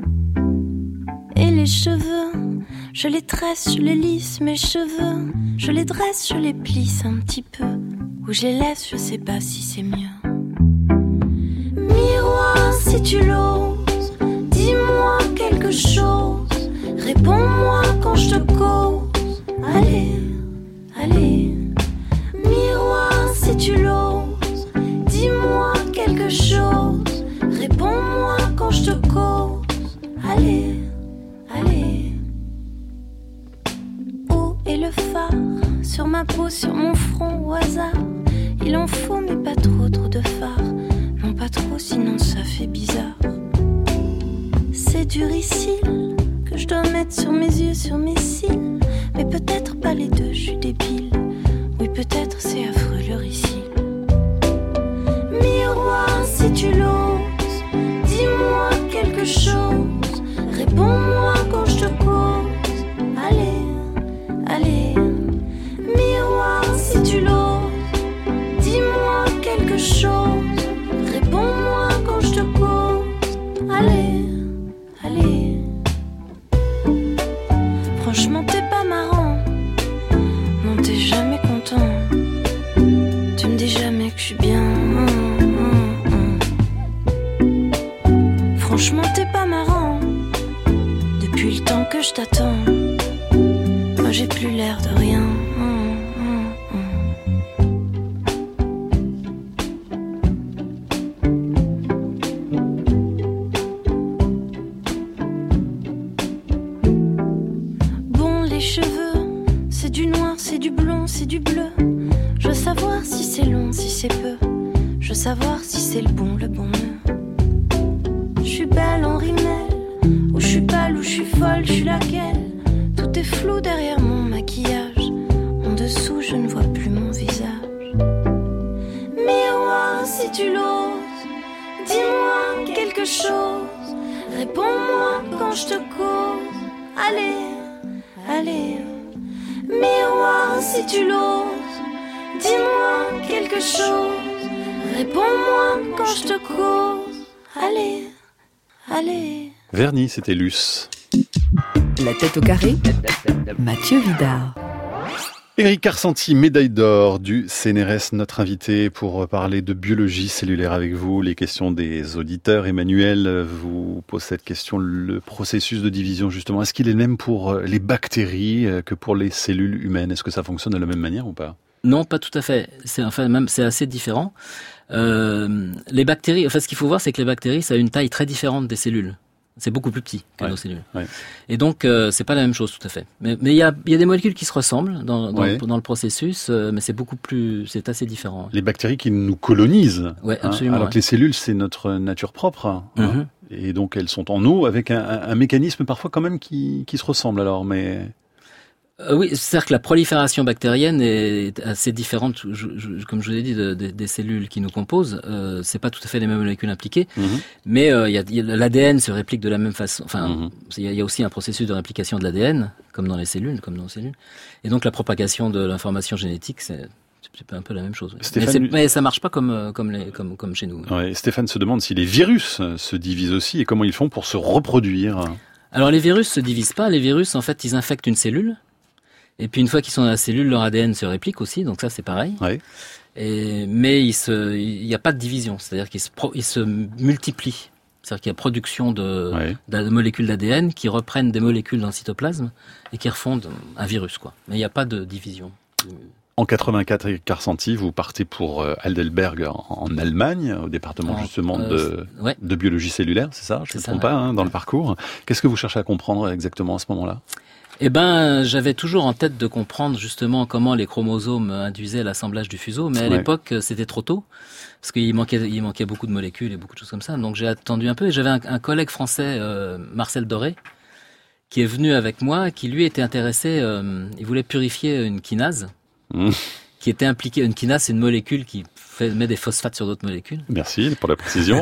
Et les cheveux, je les tresse, je les lisse, mes cheveux. Je les dresse, je les plisse un petit peu. Ou je les laisse, je sais pas si c'est mieux. Miroir, si tu l'oses, dis-moi quelque chose. Réponds-moi quand je te cause. Allez, allez. Miroir, si tu l'oses, dis-moi quelque chose. Réponds-moi quand je te cause. Allez, allez. Où est le phare? Sur ma peau, sur mon front, au hasard. Il en faut, mais pas trop, trop de phare. Non, pas trop, sinon ça fait bizarre. C'est du ricil que je dois mettre sur mes yeux, sur mes cils. Mais peut-être pas les deux, je suis débile. Oui, peut-être c'est affreux le ricil. Miroir, si tu l'oses, dis-moi quelque chose. Réponds-moi quand je te cause. Allez, allez. Miroir, si tu l'oses, dis-moi quelque chose. Réponds-moi quand je te cause. Allez, allez. Franchement, t'es pas marrant. Non, t'es jamais content. Tu me dis jamais que je suis bien. Franchement, t'es pas marrant. Depuis le temps que je t'attends, moi j'ai plus l'air de rien. Bon, les cheveux, c'est du noir, c'est du blond, c'est du bleu. Je veux savoir si c'est long, si c'est peu. Je veux savoir si c'est le bon, le bon nœud. Je suis belle en rimel, ou je suis pâle, ou je suis folle, je suis laquelle. Tout est flou derrière mon maquillage. En dessous, je ne vois plus mon visage. Miroir, si tu l'oses, dis-moi quelque chose. Réponds-moi quand je te cause. Allez, allez. Miroir, si tu l'oses, dis-moi quelque chose. Réponds-moi quand je te cause. Allez, allez. Vernis, c'était Luce. La tête au carré, Mathieu Vidard. Éric Arcenti, médaille d'or du C N R S, notre invité pour parler de biologie cellulaire avec vous. Les questions des auditeurs. Emmanuel vous pose cette question. Le processus de division, justement, est-ce qu'il est le même pour les bactéries que pour les cellules humaines? Est-ce que ça fonctionne de la même manière ou pas? Non, pas tout à fait. C'est enfin même c'est assez différent. Euh, les bactéries, enfin ce qu'il faut voir, c'est que les bactéries, ça a une taille très différente des cellules. C'est beaucoup plus petit que ouais. nos cellules. Ouais. Et donc, euh, c'est pas la même chose tout à fait. Mais il y a, y a des molécules qui se ressemblent dans, dans, ouais. le, dans le processus, euh, mais c'est beaucoup plus, c'est assez différent. Les bactéries qui nous colonisent. Ouais, absolument. Hein, alors ouais. que les cellules, c'est notre nature propre. Hein, mm-hmm. Et donc, elles sont en nous avec un, un mécanisme parfois quand même qui, qui se ressemble. Alors, mais Euh, oui, c'est-à-dire que la prolifération bactérienne est assez différente, je, je, comme je vous ai dit, de, de, des cellules qui nous composent. Euh, c'est pas tout à fait les mêmes molécules impliquées, mmh. mais euh, y a, y a, l'A D N se réplique de la même façon. Enfin, mmh. il y, y a aussi un processus de réplication de l'A D N, comme dans les cellules, comme dans les cellules. Et donc la propagation de l'information génétique, c'est c'est un peu la même chose. Oui. Stéphane... Mais, mais ça marche pas comme comme les comme comme chez nous. Ouais, Stéphane se demande si les virus se divisent aussi et comment ils font pour se reproduire. Alors les virus se divisent pas. Les virus, en fait, ils infectent une cellule. Et puis une fois qu'ils sont dans la cellule, leur A D N se réplique aussi, donc ça c'est pareil. Ouais. Et, mais il se, il n'y a pas de division, c'est-à-dire qu'ils se, pro, ils se multiplient. C'est-à-dire qu'il y a production de, ouais. de molécules d'A D N qui reprennent des molécules dans le cytoplasme et qui refondent un virus, quoi. Mais il n'y a pas de division. En quatre-vingt-quatre, Carcenti, vous partez pour Heidelberg en, en Allemagne, au département en, justement euh, de, ouais. de biologie cellulaire, c'est ça? Je ne me trompe pas hein, dans le parcours. Qu'est-ce que vous cherchez à comprendre exactement à ce moment-là? Eh ben, j'avais toujours en tête de comprendre justement comment les chromosomes induisaient l'assemblage du fuseau, mais à ouais. l'époque, c'était trop tôt, parce qu'il manquait, il manquait beaucoup de molécules et beaucoup de choses comme ça. Donc j'ai attendu un peu, et j'avais un, un collègue français, euh, Marcel Doré, qui est venu avec moi, qui lui était intéressé, euh, il voulait purifier une kinase, mmh. qui était impliquée. Une kinase, c'est une molécule qui fait, met des phosphates sur d'autres molécules. Merci pour la précision.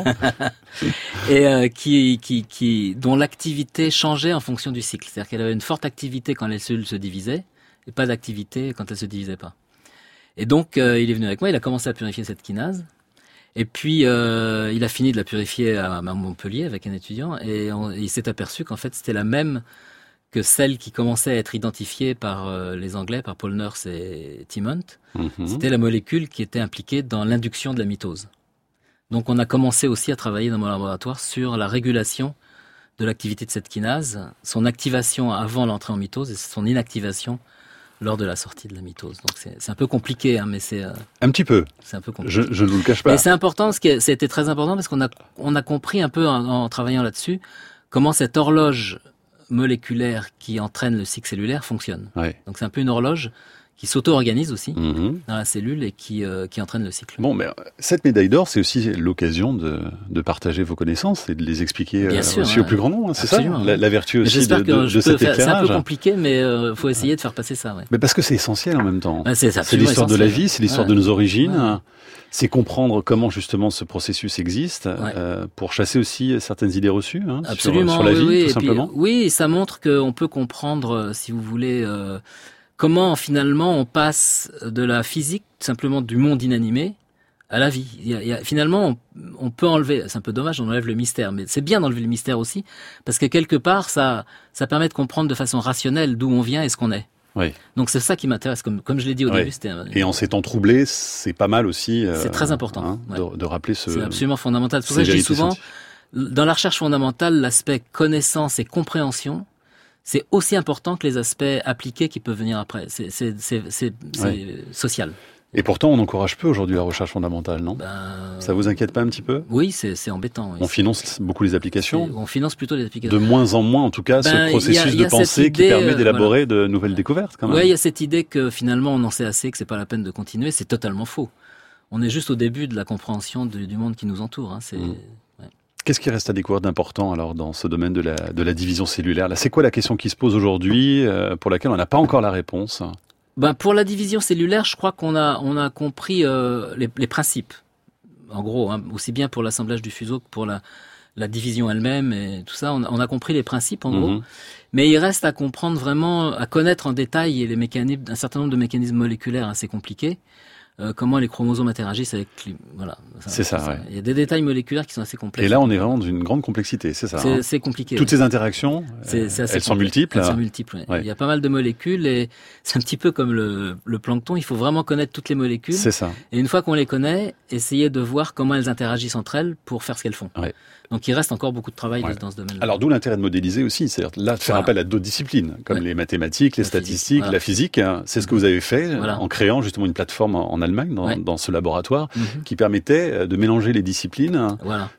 Et euh, qui, qui, qui, dont l'activité changeait en fonction du cycle. C'est-à-dire qu'elle avait une forte activité quand les cellules se divisaient, et pas d'activité quand elles se divisaient pas. Et donc, euh, il est venu avec moi, il a commencé à purifier cette kinase. Et puis, euh, il a fini de la purifier à, à Montpellier avec un étudiant, et, on, et il s'est aperçu qu'en fait, c'était la même que celle qui commençait à être identifiée par euh, les Anglais, par Paul Nurse et Tim Hunt. Mm-hmm. C'était la molécule qui était impliquée dans l'induction de la mitose. Donc on a commencé aussi à travailler dans mon laboratoire sur la régulation de l'activité de cette kinase, son activation avant l'entrée en mitose et son inactivation lors de la sortie de la mitose. Donc c'est, c'est un peu compliqué, hein, mais c'est... Euh, un petit peu. C'est un peu compliqué. Je, je ne vous le cache pas. Mais c'est important, ce qui a, c'était très important parce qu'on a, on a compris un peu en, en travaillant là-dessus comment cette horloge moléculaire qui entraîne le cycle cellulaire fonctionne. Ouais. Donc c'est un peu une horloge qui s'auto-organise aussi mmh. dans la cellule et qui, euh, qui entraîne le cycle. Bon, mais cette médaille d'or, c'est aussi l'occasion de, de partager vos connaisses et de les expliquer Bien euh, sûr, aussi ouais. au plus grand nombre. C'est Absolument, ça, la, la vertu aussi j'espère de, que de, je de peux cet faire, éclairage. c'est un peu compliqué, mais il euh, faut essayer de faire passer ça. Ouais. Mais parce que c'est essentiel en même temps. Ouais, c'est, c'est l'histoire essentiel. de la vie, c'est l'histoire ouais. de nos origines. Ouais. C'est comprendre comment justement ce processus existe ouais. euh, pour chasser aussi certaines idées reçues hein, Absolument, sur, sur la oui, vie, oui. tout Et simplement. Puis, oui, ça montre qu'on peut comprendre, si vous voulez, euh, comment finalement on passe de la physique, simplement du monde inanimé, à la vie. Il y a, il y a, finalement, on, on peut enlever, c'est un peu dommage, on enlève le mystère, mais c'est bien d'enlever le mystère aussi, parce que quelque part, ça, ça permet de comprendre de façon rationnelle d'où on vient et ce qu'on est. Oui. Donc c'est ça qui m'intéresse, comme, comme je l'ai dit au oui. début. C'était un... Et en ces temps troublés, c'est pas mal aussi. Euh, c'est très important hein, ouais. de, de rappeler ce. C'est absolument fondamental. C'est pour ça que je dis souvent, dans la recherche fondamentale, l'aspect connaissance et compréhension, c'est aussi important que les aspects appliqués qui peuvent venir après. C'est, c'est, c'est, c'est, c'est ouais. social. Et pourtant, on encourage peu aujourd'hui la recherche fondamentale, non ben, Ça vous inquiète pas un petit peu? Oui, c'est, c'est embêtant. Oui. On finance beaucoup les applications. On finance plutôt les applications. De moins en moins, en tout cas, ben, ce processus y a, y a de pensée idée, qui permet d'élaborer voilà. de nouvelles découvertes, quand même. Oui, il y a cette idée que finalement, on en sait assez, que c'est pas la peine de continuer. C'est totalement faux. On est juste au début de la compréhension du, du monde qui nous entoure. Hein. C'est... Mmh. Ouais. Qu'est-ce qui reste à découvrir d'important alors dans ce domaine de la, de la division cellulaire? Là, c'est quoi la question qui se pose aujourd'hui, euh, pour laquelle on n'a pas encore la réponse? Ben pour la division cellulaire, je crois qu'on a on a compris euh, les, les principes. En gros, hein, aussi bien pour l'assemblage du fuseau que pour la la division elle-même et tout ça, on a, on a compris les principes en mm-hmm. gros. Mais il reste à comprendre vraiment, à connaître en détail les mécanismes, un certain nombre de mécanismes moléculaires assez compliqués. Euh, comment les chromosomes interagissent avec voilà ça, c'est ça, ça. Ouais. Il y a des détails moléculaires qui sont assez complexes. Et là on est vraiment dans une grande complexité, c'est ça c'est, hein. c'est compliqué. Toutes ouais. ces interactions c'est, c'est elles complexe. sont multiples. Elles sont multiples, ouais. Ouais. Il y a pas mal de molécules et c'est un petit peu comme le, le plancton, il faut vraiment connaître toutes les molécules. C'est ça. Et une fois qu'on les connaît, essayer de voir comment elles interagissent entre elles pour faire ce qu'elles font. Ouais. Donc il reste encore beaucoup de travail ouais. dans ce domaine-là. Alors d'où l'intérêt de modéliser aussi, c'est-à-dire là de faire voilà. appel à d'autres disciplines comme ouais. les mathématiques, les la statistiques, physique, voilà. la physique. C'est ce que vous avez fait voilà. en créant justement une plateforme en Allemagne dans, ouais. dans ce laboratoire mm-hmm. qui permettait de mélanger les disciplines voilà.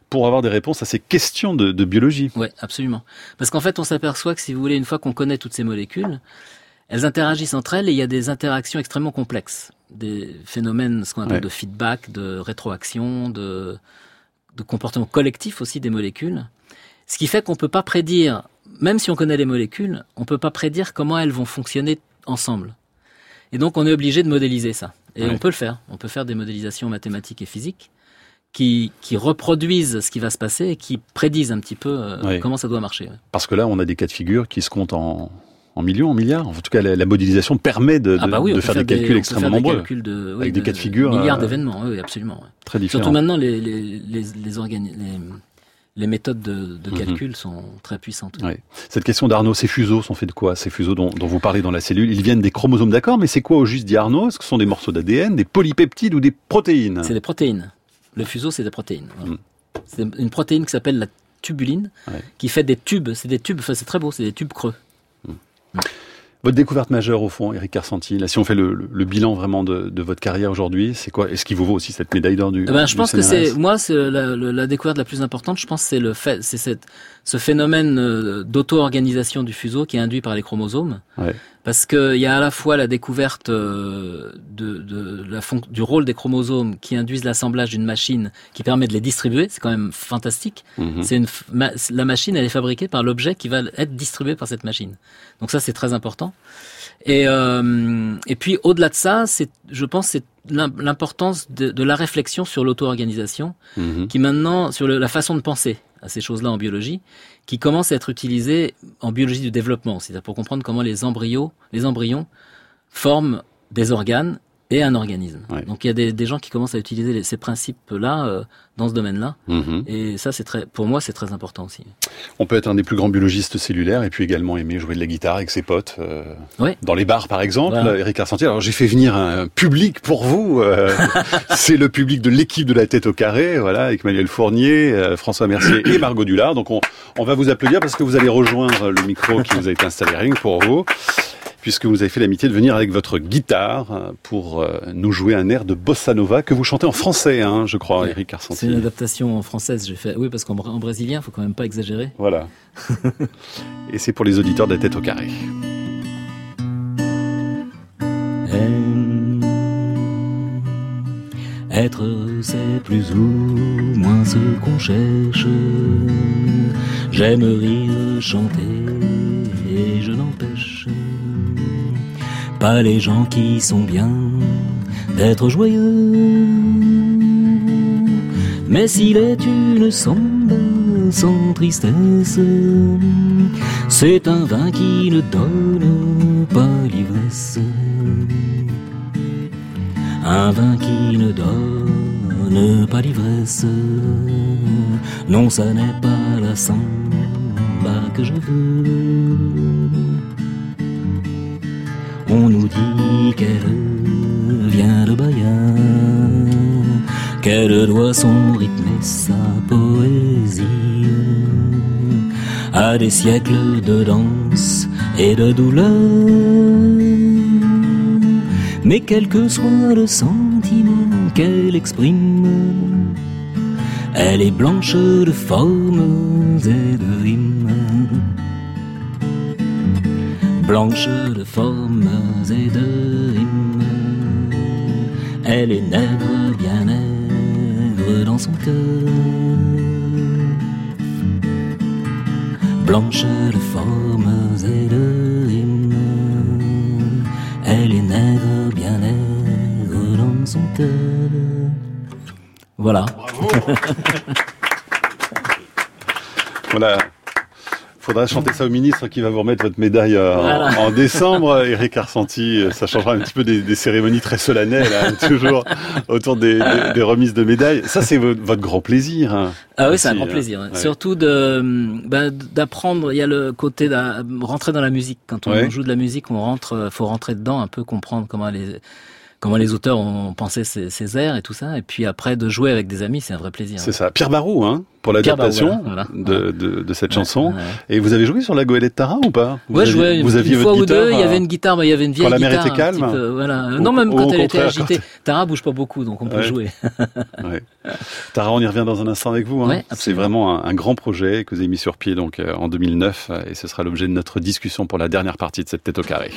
pour avoir des réponses à ces questions de, de biologie. Oui, absolument. Parce qu'en fait, on s'aperçoit que si vous voulez, une fois qu'on connaît toutes ces molécules, elles interagissent entre elles et il y a des interactions extrêmement complexes. Des phénomènes, ce qu'on appelle ouais. de feedback, de rétroaction, de, de comportement collectif aussi des molécules. Ce qui fait qu'on peut pas prédire, même si on connaît les molécules, on peut pas prédire comment elles vont fonctionner ensemble. Et donc, on est obligé de modéliser ça. Et ouais. on peut le faire. On peut faire des modélisations mathématiques et physiques qui, qui reproduisent ce qui va se passer et qui prédisent un petit peu euh, ouais. comment ça doit marcher. Ouais. Parce que là, on a des cas de figure qui se comptent en, en millions, en milliards. En tout cas, la, la modélisation permet de, de, ah bah oui, de faire, faire des calculs des, extrêmement nombreux. Des de, oui, avec de, des cas de figure. Milliards euh, d'événements, oui, absolument. Ouais. Très différents. Surtout maintenant, les, les, les, les, organi- les, les méthodes de, de calcul mm-hmm. sont très puissantes. Oui. Cette question d'Arnaud, ces fuseaux sont faits de quoi? Ces fuseaux dont, dont vous parlez dans la cellule, ils viennent des chromosomes, d'accord, mais c'est quoi au juste, dit Arnaud? Est-ce que ce sont des morceaux d'A D N, des polypeptides ou des protéines? C'est des protéines. Le fuseau, c'est des protéines. Voilà. Mm. C'est une protéine qui s'appelle la tubuline, ouais. qui fait des tubes. C'est des tubes, enfin, c'est très beau, c'est des tubes creux. Mm. Mm. Votre découverte majeure, au fond, Éric Karsenty, là, si on fait le, le, le bilan vraiment de, de votre carrière aujourd'hui, c'est quoi? Est-ce qu'il vous vaut aussi cette médaille d'or du, eh ben, je du pense C N R S? Que c'est, moi, c'est la, la, la découverte la plus importante. Je pense que c'est le fait, c'est cette, ce phénomène d'auto-organisation du fuseau qui est induit par les chromosomes. Ouais. Parce que il y a à la fois la découverte de, de la fon- du rôle des chromosomes qui induisent l'assemblage d'une machine qui permet de les distribuer. C'est quand même fantastique. Mm-hmm. C'est une, ma, la machine, elle est fabriquée par l'objet qui va être distribué par cette machine. Donc ça, c'est très important. Et, euh, et puis au-delà de ça, c'est, je pense, c'est l'importance de, de la réflexion sur l'auto-organisation, mmh. qui maintenant, sur le, la façon de penser à ces choses-là en biologie, qui commence à être utilisée en biologie du développement, c'est-à-dire pour comprendre comment les embryons, les embryons forment des organes et un organisme. Ouais. Donc il y a des, des gens qui commencent à utiliser les, ces principes-là euh, dans ce domaine-là, mmh. et ça, c'est très, pour moi, c'est très important aussi. On peut être un des plus grands biologistes cellulaires et puis également aimer jouer de la guitare avec ses potes, euh, ouais. dans les bars par exemple. Voilà. Éric Karsenty, alors j'ai fait venir un public pour vous, euh, c'est le public de l'équipe de la tête au carré, voilà, avec Manuel Fournier, euh, François Mercier et Margot Dullard. Donc on, on va vous applaudir parce que vous allez rejoindre le micro qui vous a été installé rien que pour vous, puisque vous avez fait l'amitié de venir avec votre guitare pour nous jouer un air de bossa nova que vous chantez en français, hein, je crois, ouais. Éric Karsenty. C'est une adaptation en française, j'ai fait. Oui, parce qu'en en brésilien, faut quand même pas exagérer. Voilà. Et c'est pour les auditeurs de la tête au carré. Être, c'est plus ou moins ce qu'on cherche. J'aime rire, chanter, et je n'empêche pas les gens qui sont bien d'être joyeux. Mais s'il est une samba sans tristesse, c'est un vin qui ne donne pas l'ivresse. Un vin qui ne donne pas l'ivresse. Non, ça n'est pas la samba que je veux. On nous dit qu'elle vient de Bahia, qu'elle doit son rythme et sa poésie à des siècles de danse et de douleur. Mais quel que soit le sentiment qu'elle exprime, elle est blanche de formes et de rimes. Blanche de formes et de rimes, elle est nègre, bien nègre dans son cœur. Blanche de formes et de rimes, elle est nègre, bien nègre dans son cœur. Voilà. Bravo. Voilà. Faudra chanter ça au ministre qui va vous remettre votre médaille euh, voilà. en, en décembre. Éric Karsenty, ça changera un petit peu des, des cérémonies très solennelles, hein, toujours autour des, des, des remises de médailles. Ça, c'est votre, votre grand plaisir. Hein, ah oui, aussi, c'est un grand plaisir. Hein. Ouais. Surtout de, ben, d'apprendre. Il y a le côté de rentrer dans la musique. Quand on ouais. joue de la musique, on rentre, faut rentrer dedans, un peu comprendre comment les comment les auteurs ont pensé ces, ces airs et tout ça. Et puis après, de jouer avec des amis, c'est un vrai plaisir. C'est ça. Pierre Barou, hein, pour l'adaptation voilà, de, de, de cette ouais, chanson. Ouais. Et vous avez joué sur la goélette Tara ou pas? Vous ouais, aviez, jouais vous aviez une fois votre ou deux. Il y avait euh, une guitare, il y avait une vieille quand la guitare. mer était calme. Peu, voilà. Au, non, même quand elle était agitée. Quand... Tara bouge pas beaucoup, donc on peut ouais. jouer. ouais. Tara, on y revient dans un instant avec vous. Hein. Ouais, c'est vraiment un, un grand projet que vous avez mis sur pied donc euh, en deux mille neuf, et ce sera l'objet de notre discussion pour la dernière partie de cette tête au carré.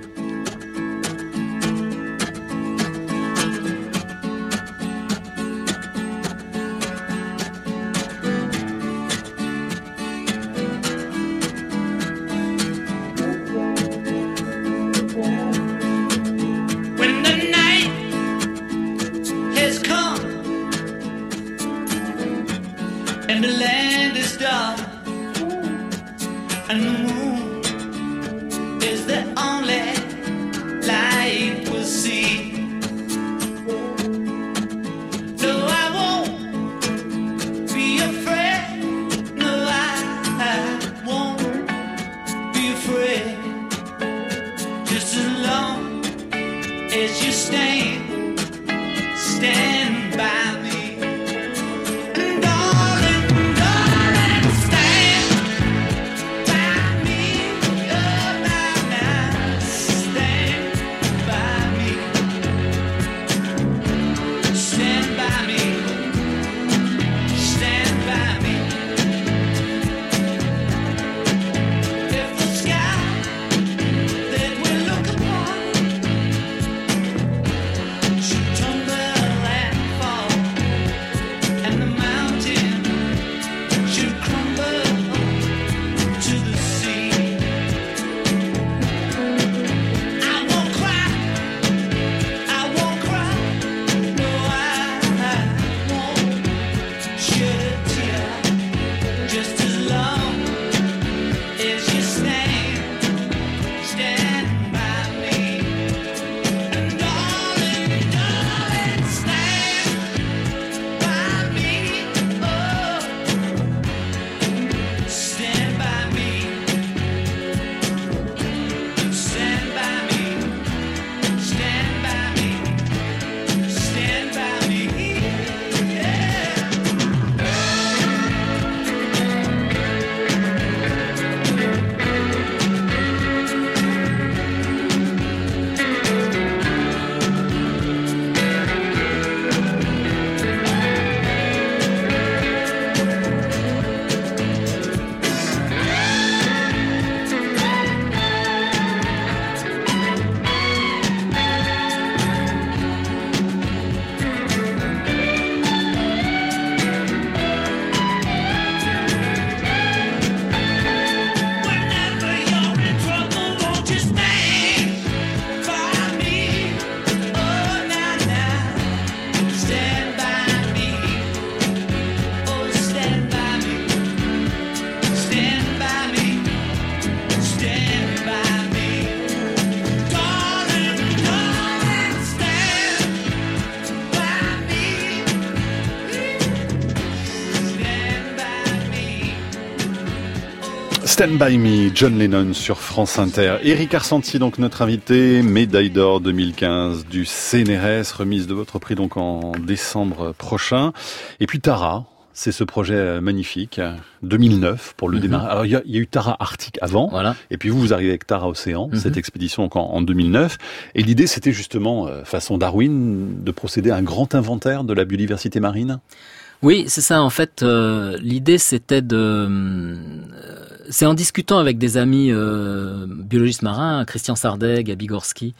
Stand By Me, John Lennon sur France Inter. Éric Arcenti, donc notre invité, médaille d'or deux mille quinze du C N R S, remise de votre prix donc en décembre prochain. Et puis Tara, c'est ce projet magnifique, deux mille neuf pour le mm-hmm. démarrage. Alors il y, y a eu Tara Arctique avant, voilà. Et puis vous, vous arrivez avec Tara Océan, mm-hmm. cette expédition donc en, en deux mille neuf. Et l'idée, c'était justement, euh, façon Darwin, de procéder à un grand inventaire de la biodiversité marine. Oui, c'est ça. En fait, euh, l'idée, c'était de... Euh, c'est en discutant avec des amis euh, biologistes marins, Christian Sardet, Gabi Gorski,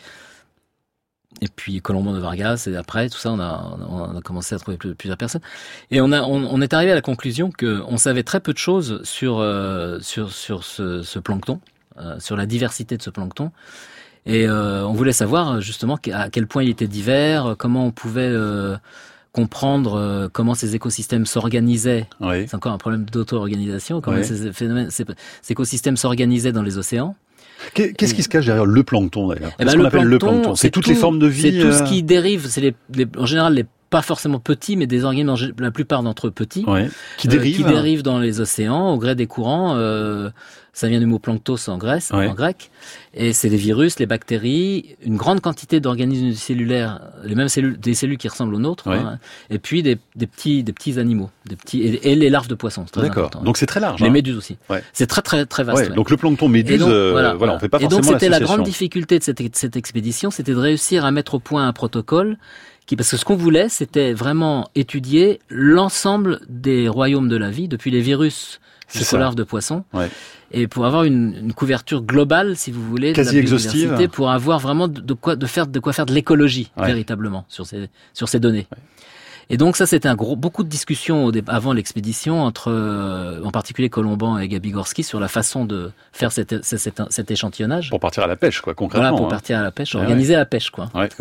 et puis Colombo de Vargas, et après, tout ça, on a, on a commencé à trouver plusieurs personnes. Et on, a, on, on est arrivé à la conclusion qu'on savait très peu de choses sur, euh, sur, sur ce, ce plancton, euh, sur la diversité de ce plancton. Et euh, on voulait savoir, justement, à quel point il était divers, comment on pouvait... Euh, comprendre euh, comment ces écosystèmes s'organisaient. Oui. C'est encore un problème d'auto-organisation. Comment oui. ces, phénomènes, ces, ces écosystèmes s'organisaient dans les océans. Qu'est-ce qui se cache derrière le plancton d'ailleurs? Eh ben, Qu'est-ce qu'on appelle le plancton? C'est, c'est toutes tout, les formes de vie. C'est tout euh... ce qui dérive. C'est les, les, en général les pas forcément petits, mais des organismes, la plupart d'entre eux petits, ouais. qui dérivent, euh, qui dérivent dans les océans au gré des courants. Euh, Ça vient du mot planctos en, Grèce, ouais. en grec. Et c'est les virus, les bactéries, une grande quantité d'organismes cellulaires, les mêmes cellules, des cellules qui ressemblent aux nôtres, ouais. hein, et puis des, des petits, des petits animaux, des petits, et, et les larves de poissons. C'est très D'accord. important, donc c'est très large. Les hein. méduses aussi. Ouais. C'est très très très vaste. Ouais. Ouais. Donc le plancton méduse, donc, euh, voilà, voilà, on fait pas et forcément donc c'était la l'association. grande difficulté de cette, cette expédition, c'était de réussir à mettre au point un protocole qui, parce que ce qu'on voulait, c'était vraiment étudier l'ensemble des royaumes de la vie, depuis les virus jusqu'aux larves de poissons. Ouais. Et pour avoir une, une couverture globale, si vous voulez, quasi de la exhaustive, biodiversité, pour avoir vraiment de, de quoi de faire de quoi faire de l'écologie ouais. véritablement sur ces sur ces données. Ouais. Et donc ça, c'était un gros beaucoup de discussions au dé, avant l'expédition entre, euh, en particulier Colomban et Gabigorski sur la façon de faire cet, cet, cet échantillonnage. Pour partir à la pêche, quoi, concrètement. Voilà, pour hein. partir à la pêche, ouais, organiser ouais. la pêche, quoi. Ouais.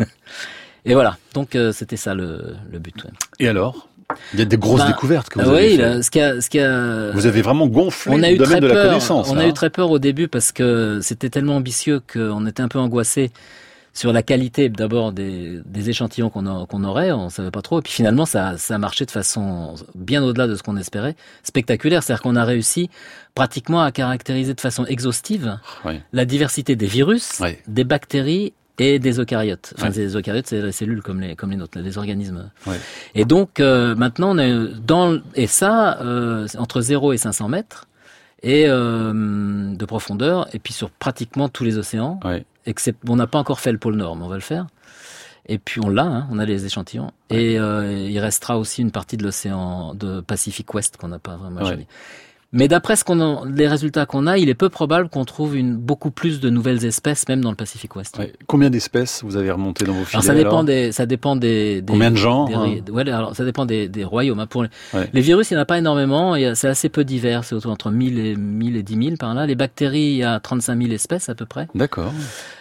Et voilà. Donc euh, c'était ça le, le but. Ouais. Et alors? Il y a des grosses ben, découvertes que vous oui, avez fait. Là, ce qui a, ce qui a... Vous avez vraiment gonflé on a le eu domaine très de peur, la connaissance. On là. a eu très peur au début parce que c'était tellement ambitieux qu'on était un peu angoissé sur la qualité d'abord des, des échantillons qu'on, a, qu'on aurait, on savait pas trop. Et puis finalement, ça, ça a marché de façon bien au-delà de ce qu'on espérait, spectaculaire. C'est-à-dire qu'on a réussi pratiquement à caractériser de façon exhaustive oui. la diversité des virus, oui. des bactéries et des eucaryotes. Enfin, ouais. les eucaryotes, c'est les cellules comme les comme les nôtres, les organismes. Ouais. Et donc euh, maintenant, on est dans et ça euh, entre zéro et cinq cents mètres et euh, de profondeur, et puis sur pratiquement tous les océans. Ouais. Except, on n'a pas encore fait le pôle Nord, mais on va le faire. Et puis on l'a, hein, on a les échantillons. Ouais. Et euh, il restera aussi une partie de l'océan de Pacifique Ouest qu'on n'a pas vraiment étudié. Ouais. Mais d'après ce qu'on a, les résultats qu'on a, il est peu probable qu'on trouve une, beaucoup plus de nouvelles espèces, même dans le Pacifique Ouest. Ouais. Combien d'espèces vous avez remonté dans vos filets? Alors ça dépend alors des, ça dépend des, des combien de genres? Des, hein. Ouais, alors ça dépend des, des royaumes. Hein. Pour les, ouais. les virus, il n'y en a pas énormément. Il y a, c'est assez peu divers. C'est autour entre mille et mille et dix mille par là. Les bactéries, il y a trente-cinq mille espèces à peu près. D'accord.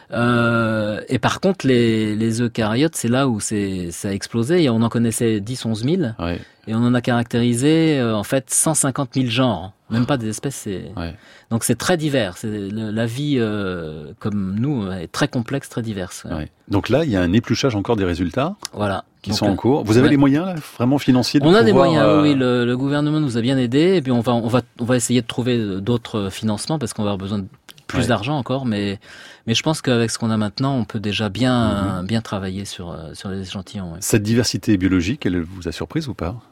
Euh, et par contre, les, les eucaryotes, c'est là où c'est, ça a explosé. Et on en connaissait dix, onze mille. Ouais. Et on en a caractérisé, euh, en fait, cent cinquante mille genres. Même pas des espèces, c'est... Ouais. Donc c'est très divers. C'est le, la vie, euh, comme nous, est très complexe, très diverse. Ouais. Ouais. Donc là, il y a un épluchage encore des résultats. Voilà. Qui Donc, sont en cours. Vous avez ouais. les moyens, là, vraiment financiers de On pouvoir, a des moyens, euh... oui. Le, le gouvernement nous a bien aidés. Et puis on va, on va, on va essayer de trouver d'autres financements parce qu'on va avoir besoin de plus ouais. d'argent encore. Mais, mais je pense qu'avec ce qu'on a maintenant, on peut déjà bien, mm-hmm. bien travailler sur, sur les échantillons. Ouais. Cette diversité biologique, elle vous a surprise ou pas?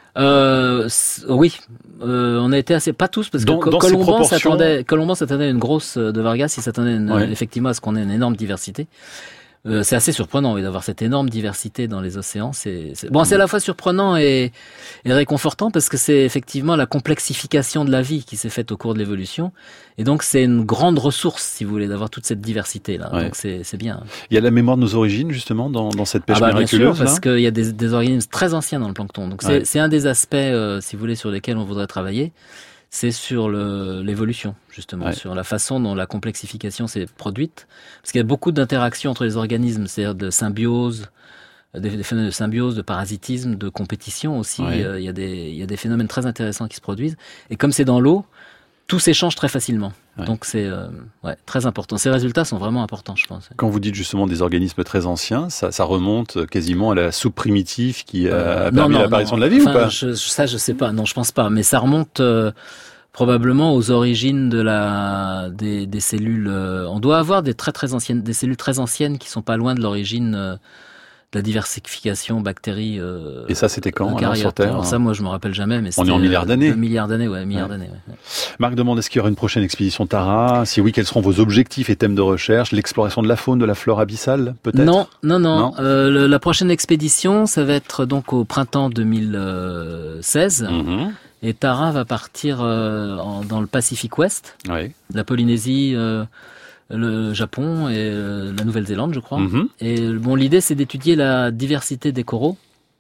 Euh, oui, euh, on a été assez, pas tous, parce que dans, Co- dans Colomban s'attendait, Colomban s'attendait à une grosse, de Vargas, il s'attendait une, ouais. effectivement à ce qu'on ait une énorme diversité. Euh, c'est assez surprenant, oui, d'avoir cette énorme diversité dans les océans. C'est, c'est... bon, c'est à la fois surprenant et, et réconfortant parce que c'est effectivement la complexification de la vie qui s'est faite au cours de l'évolution. Et donc, c'est une grande ressource, si vous voulez, d'avoir toute cette diversité-là. Ouais. Donc, c'est, c'est bien. Il y a la mémoire de nos origines, justement, dans, dans cette pêche ah bah, miraculeuse. Bien sûr, parce qu'il y a des, des organismes très anciens dans le plancton. Donc, c'est, ouais. c'est un des aspects, euh, si vous voulez, sur lesquels on voudrait travailler. C'est sur le, l'évolution, justement, ouais. sur la façon dont la complexification s'est produite. Parce qu'il y a beaucoup d'interactions entre les organismes, c'est-à-dire de symbiose, des, des phénomènes de symbiose, de parasitisme, de compétition aussi. Ouais. Euh, il y a des, il y a des phénomènes très intéressants qui se produisent. Et comme c'est dans l'eau, tout s'échange très facilement. Ouais. Donc c'est euh, ouais, très important. Ces résultats sont vraiment importants, je pense. Quand vous dites justement des organismes très anciens, ça, ça remonte quasiment à la soupe primitive qui a euh, permis non, non, l'apparition non. de la vie enfin, ou pas je, Ça, je sais pas. Non, je pense pas. Mais ça remonte euh, probablement aux origines de la des, des cellules. Euh, on doit avoir des très très anciennes, des cellules très anciennes qui sont pas loin de l'origine. Euh, la diversification bactéries. Euh, et ça, c'était quand alors, sur Terre? Alors ça, moi, je me rappelle jamais. Mais on est en milliards d'années. Un milliard d'années, ouais, milliards ouais. d'années. Ouais. Marc demande est-ce qu'il y aura une prochaine expédition Tara? Si oui, quels seront vos objectifs et thèmes de recherche? L'exploration de la faune, de la flore abyssale, peut-être? Non, non, non. non euh, le, la prochaine expédition, ça va être donc au printemps deux mille seize. Mm-hmm. Et Tara va partir euh, en, dans le Pacifique Ouest, oui. la Polynésie. Euh, le Japon et euh, la Nouvelle-Zélande, je crois. Mm-hmm. Et bon, l'idée, c'est d'étudier la diversité des coraux,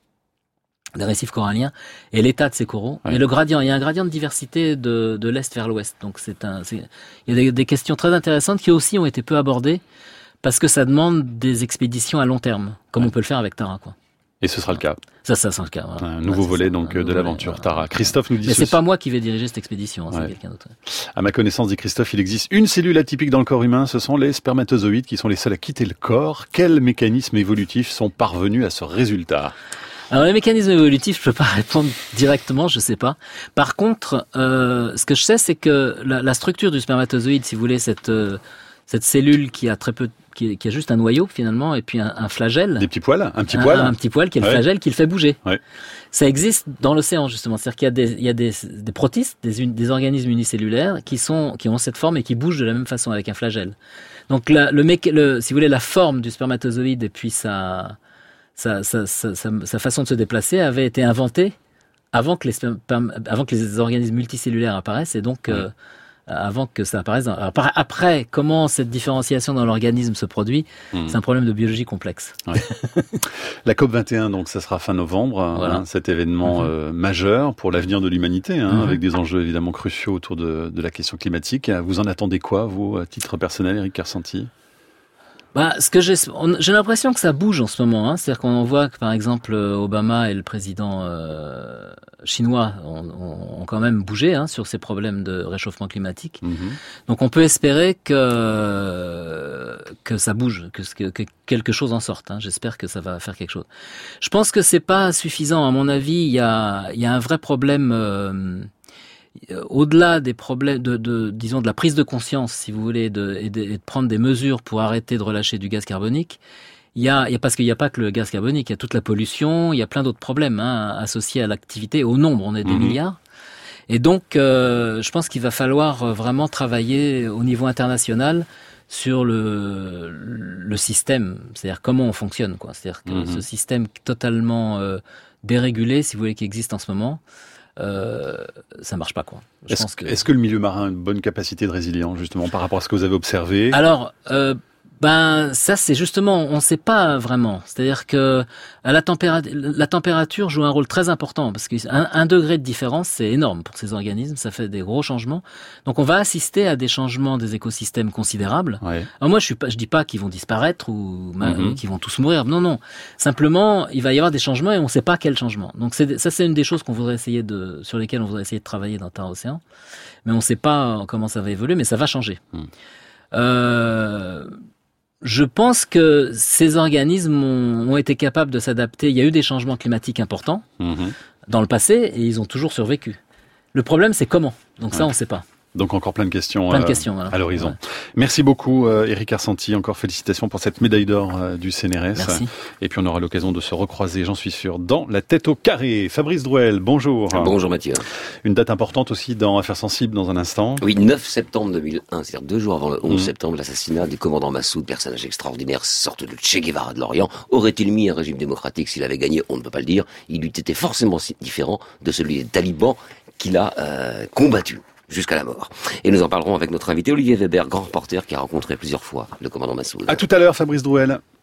des récifs coralliens, et l'état de ces coraux. Ouais. Et le gradient, il y a un gradient de diversité de, de l'est vers l'ouest. Donc, c'est un, c'est, il y a des, des questions très intéressantes qui aussi ont été peu abordées parce que ça demande des expéditions à long terme, comme ouais. on peut le faire avec Tara, quoi. Et ce sera le cas. Ça, ça sera le cas. Voilà. Un nouveau ouais, volet ça, donc un de l'aventure volet, Tara. Voilà. Christophe nous dit. Mais ceci. c'est pas moi qui vais diriger cette expédition, hein, ouais. c'est quelqu'un d'autre. À ma connaissance, dit Christophe, il existe une cellule atypique dans le corps humain. Ce sont les spermatozoïdes qui sont les seuls à quitter le corps. Quels mécanismes évolutifs sont parvenus à ce résultat? Alors les mécanismes évolutifs, je peux pas répondre directement, je sais pas. Par contre, euh, ce que je sais, c'est que la, la structure du spermatozoïde, si vous voulez, cette euh, cette cellule qui a très peu, qui, qui a juste un noyau finalement, et puis un, un flagelle. Des petits poils, un petit poil. Un, un petit poil qui est le ouais. flagelle qui le fait bouger. Ouais. Ça existe dans l'océan justement, c'est-à-dire qu'il y a des, il y a des, des protistes, des, des organismes unicellulaires qui sont, qui ont cette forme et qui bougent de la même façon avec un flagelle. Donc la, le, mec, le, si vous voulez, la forme du spermatozoïde et puis sa, sa, sa, sa, sa, sa façon de se déplacer avait été inventée avant que les, avant que les organismes multicellulaires apparaissent et donc ouais. euh, avant que ça apparaisse. Après, après, comment cette différenciation dans l'organisme se produit, mmh. c'est un problème de biologie complexe. Ouais. La COP vingt et un, donc, ça sera fin novembre, voilà. hein, cet événement mmh. euh, majeur pour l'avenir de l'humanité, hein, mmh. avec des enjeux évidemment cruciaux autour de, de la question climatique. Vous en attendez quoi, vous, à titre personnel, Éric Kersanti ? Bah, ce que j'ai, on, j'ai l'impression que ça bouge en ce moment. Hein. C'est-à-dire qu'on voit que, par exemple, Obama et le président euh, chinois ont, ont, ont quand même bougé hein, sur ces problèmes de réchauffement climatique. Mmh. Donc, on peut espérer que que ça bouge, que, que, que quelque chose en sorte. Hein. J'espère que ça va faire quelque chose. Je pense que c'est pas suffisant. À mon avis, il y a il y a un vrai problème. Euh, Au-delà des problèmes de, de, disons, de la prise de conscience, si vous voulez, de, et, de, et de prendre des mesures pour arrêter de relâcher du gaz carbonique, il y a, il y a parce qu'il n'y a pas que le gaz carbonique, il y a toute la pollution, il y a plein d'autres problèmes hein, associés à l'activité. Au nombre, on est des mmh. milliards. Et donc, euh, je pense qu'il va falloir vraiment travailler au niveau international sur le, le système, c'est-à-dire comment on fonctionne, quoi. C'est-à-dire que mmh. ce système totalement euh, dérégulé, si vous voulez, qui existe en ce moment. Euh, ça marche pas quoi. Je est-ce, pense que... est-ce que le milieu marin a une bonne capacité de résilience justement par rapport à ce que vous avez observé ? Alors, euh, ben ça c'est justement, on sait pas vraiment. C'est-à-dire que à la température, la température joue un rôle très important parce qu'un un degré de différence c'est énorme pour ces organismes, ça fait des gros changements. Donc on va assister à des changements des écosystèmes considérables. Ouais. Alors moi je suis pas, je dis pas qu'ils vont disparaître ou mm-hmm. qu'ils vont tous mourir. Non non. Simplement il va y avoir des changements et on sait pas quels changements. Donc c'est, ça c'est une des choses qu'on voudrait essayer de, sur lesquelles on voudrait essayer de travailler dans Terre Océan. Mais on sait pas comment ça va évoluer, mais ça va changer. Mm. Euh, Je pense que ces organismes ont, ont été capables de s'adapter. Il y a eu des changements climatiques importants mmh. dans le passé et ils ont toujours survécu. Le problème, c'est comment. Donc ouais. ça, on ne sait pas. Donc encore plein de questions, plein de euh, questions voilà. à l'horizon. Ouais. Merci beaucoup euh, Éric Kersanti, encore félicitations pour cette médaille d'or euh, du C N R S. Merci. Et puis on aura l'occasion de se recroiser, j'en suis sûr, dans la tête au carré. Fabrice Drouel, bonjour. Bonjour Mathieu. Une date importante aussi dans Affaires sensibles dans un instant. Oui, neuf septembre deux mille un, c'est-à-dire deux jours avant le onze mmh. septembre, l'assassinat du commandant Massoud, personnage extraordinaire, sorte de Che Guevara de l'Orient. Aurait-il mis un régime démocratique s'il avait gagné ? On ne peut pas le dire. Il eût été forcément différent de celui des talibans qu'il a euh, combattu jusqu'à la mort. Et nous en parlerons avec notre invité Olivier Weber, grand reporter qui a rencontré plusieurs fois le commandant Massoud. À tout à l'heure Fabrice Drouel.